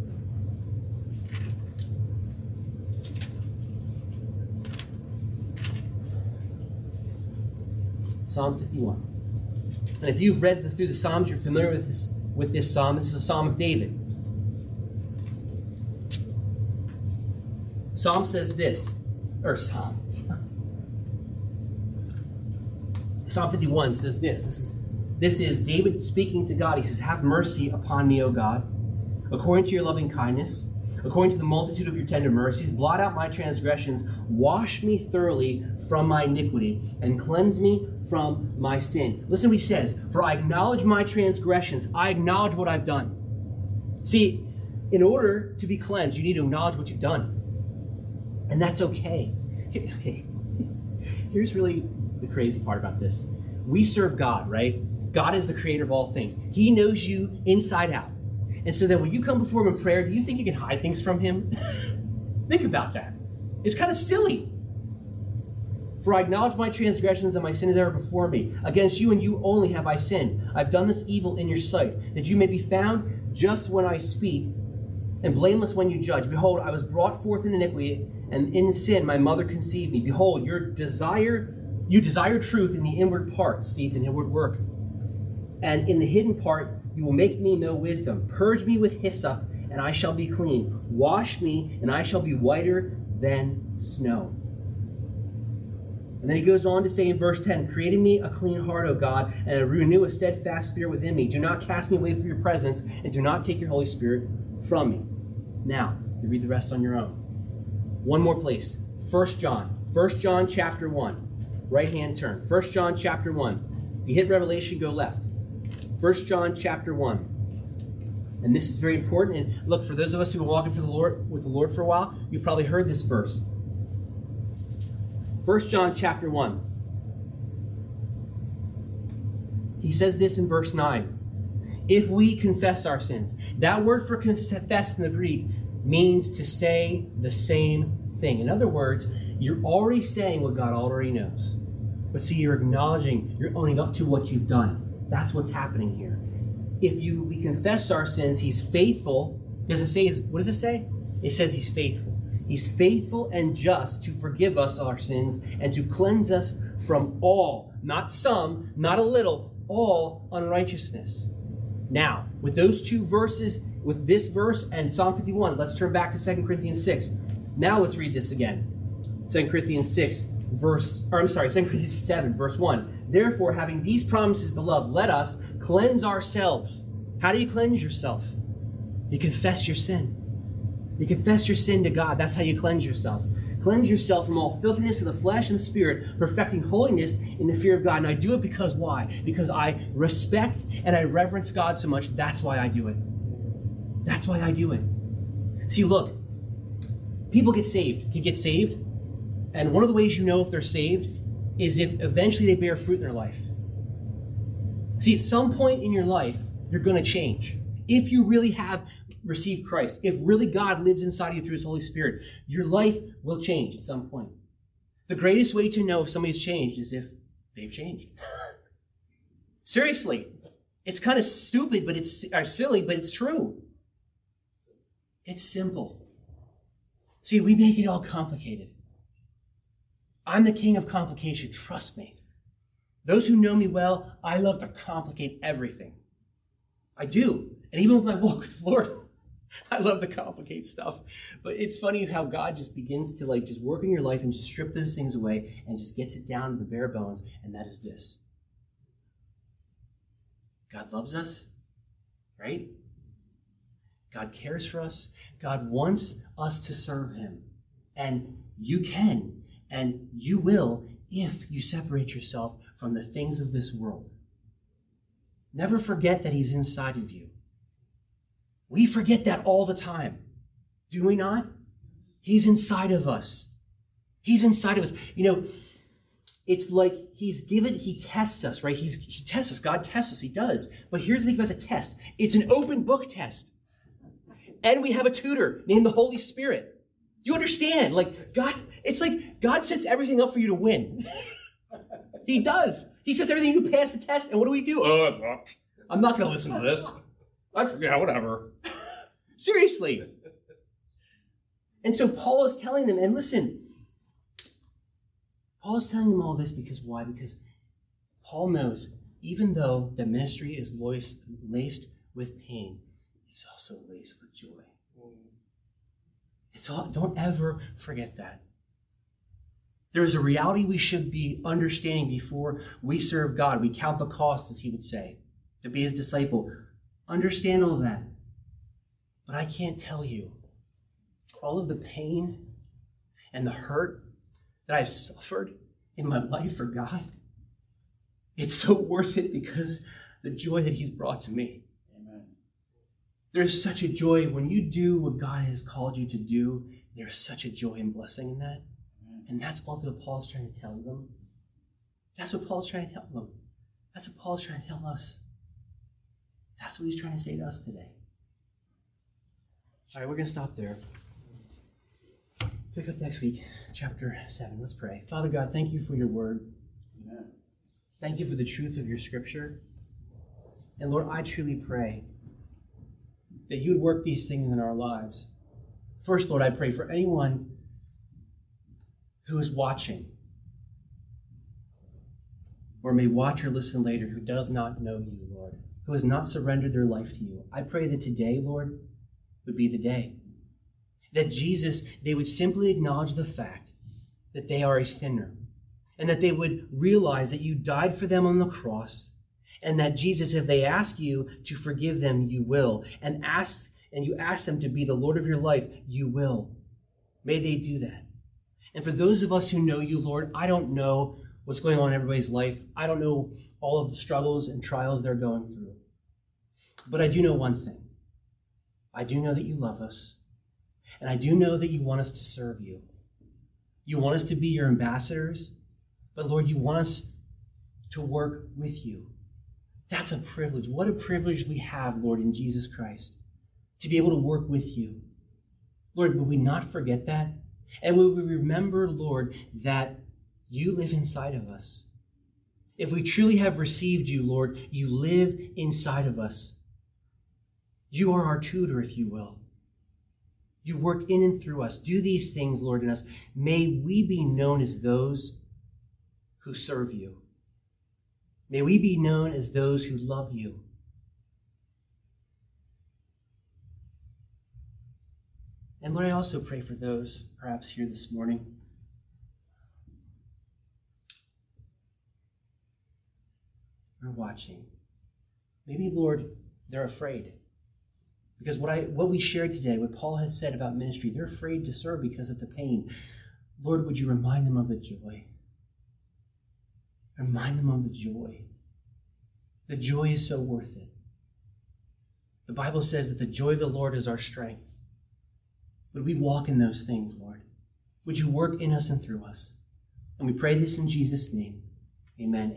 Psalm 51. And if you've read through the Psalms, you're familiar with this psalm. This is a Psalm of David. Psalm says this, Psalm 51 says this. This is David speaking to God. He says, have mercy upon me, O God, according to your loving kindness, according to the multitude of your tender mercies. Blot out my transgressions, wash me thoroughly from my iniquity, and cleanse me from my sin. Listen to what he says, for I acknowledge my transgressions. I acknowledge what I've done. See, in order to be cleansed, you need to acknowledge what you've done. And that's okay. Okay. Here's really the crazy part about this. We serve God, right? God is the creator of all things. He knows you inside out. And so then when you come before him in prayer, do you think you can hide things from him? Think about that. It's kind of silly. For I acknowledge my transgressions and my sin is ever before me. Against you and you only have I sinned. I've done this evil in your sight, that you may be found just when I speak and blameless when you judge. Behold, I was brought forth in iniquity, and in sin my mother conceived me. Behold, you desire truth in the inward parts. See, it's an inward work. And in the hidden part, you will make me know wisdom. Purge me with hyssop, and I shall be clean. Wash me, and I shall be whiter than snow. And then he goes on to say in verse 10, create in me a clean heart, O God, and renew a steadfast spirit within me. Do not cast me away from your presence, and do not take your Holy Spirit from me. Now, you read the rest on your own. One more place. 1 John chapter 1. Right-hand turn. 1 John chapter 1. If you hit Revelation, go left. 1 John chapter 1. And this is very important. And look, for those of us who have been walking with the Lord for a while, you've probably heard this verse. 1 John chapter 1. He says this in verse 9. If we confess our sins. That word for confess in the Greek means to say the same thing. In other words, you're already saying what God already knows. But see, you're acknowledging, you're owning up to what you've done. That's what's happening here. If we confess our sins, he's faithful. What does it say? It says he's faithful. He's faithful and just to forgive us our sins and to cleanse us from all, not some, not a little, all unrighteousness. Now, with those two verses, with this verse and Psalm 51, let's turn back to 2 Corinthians 6. Now let's read this again. 2 Corinthians 7, verse 1. Therefore, having these promises, beloved, let us cleanse ourselves. How do you cleanse yourself? You confess your sin. You confess your sin to God. That's how you cleanse yourself. Cleanse yourself from all filthiness of the flesh and the spirit, perfecting holiness in the fear of God. And I do it because why? Because I respect and I reverence God so much. That's why I do it. That's why I do it. See, look, people can get saved. And one of the ways you know if they're saved is if eventually they bear fruit in their life. See, at some point in your life, you're going to change. If you really have received Christ, if really God lives inside of you through his Holy Spirit, your life will change at some point. The greatest way to know if somebody's changed is if they've changed. Seriously. It's kind of stupid, but it's silly, but it's true. It's simple. See, we make it all complicated. I'm the king of complication. Trust me. Those who know me well, I love to complicate everything. I do. And even with my walk with the Lord, I love to complicate stuff. But it's funny how God just begins to just work in your life and just strip those things away and just gets it down to the bare bones. And that is this. God loves us, right? God cares for us. God wants us to serve him. And you can, and you will, if you separate yourself from the things of this world. Never forget that he's inside of you. We forget that all the time. Do we not? He's inside of us. He's inside of us. It's like he tests us, right? He tests us. God tests us. He does. But here's the thing about the test. It's an open book test. And we have a tutor named the Holy Spirit. Do you understand? It's like God sets everything up for you to win. He does. He sets everything to pass the test. And what do? I'm not going to listen to this. Whatever. Seriously. And so Paul is telling them, and listen, Paul is telling them all this because why? Because Paul knows, even though the ministry is laced with pain, it's also laced with joy. Don't ever forget that. There is a reality we should be understanding before we serve God. We count the cost, as he would say, to be his disciple. Understand all of that. But I can't tell you all of the pain and the hurt that I've suffered in my life for God. It's so worth it because the joy that he's brought to me. Amen. There's such a joy when you do what God has called you to do. There's such a joy and blessing in that. And that's all that Paul's trying to tell them. That's what Paul's trying to tell them. That's what Paul's trying to tell us. That's what he's trying to say to us today. All right, we're going to stop there. Pick up next week, chapter 7. Let's pray. Father God, thank you for your word. Amen. Thank you for the truth of your scripture. And Lord, I truly pray that you would work these things in our lives. First, Lord, I pray for anyone who is watching or may watch or listen later who does not know you, Lord, who has not surrendered their life to you. I pray that today, Lord, would be the day that they would simply acknowledge the fact that they are a sinner and that they would realize that you died for them on the cross and that Jesus, if they ask you to forgive them, you will. And you ask them to be the Lord of your life, you will. May they do that. And for those of us who know you, Lord, I don't know what's going on in everybody's life. I don't know all of the struggles and trials they're going through. But I do know one thing. I do know that you love us. And I do know that you want us to serve you. You want us to be your ambassadors. But Lord, you want us to work with you. That's a privilege. What a privilege we have, Lord, in Jesus Christ, to be able to work with you. Lord, will we not forget that? And will we remember, Lord, that you live inside of us? If we truly have received you, Lord, you live inside of us. You are our tutor, if you will. You work in and through us. Do these things, Lord, in us. May we be known as those who serve you. May we be known as those who love you. And Lord, I also pray for those perhaps here this morning who are watching. Maybe, Lord, they're afraid. Because what we shared today, what Paul has said about ministry, they're afraid to serve because of the pain. Lord, would you remind them of the joy? Remind them of the joy. The joy is so worth it. The Bible says that the joy of the Lord is our strength. Would we walk in those things, Lord? Would you work in us and through us? And we pray this in Jesus' name. Amen.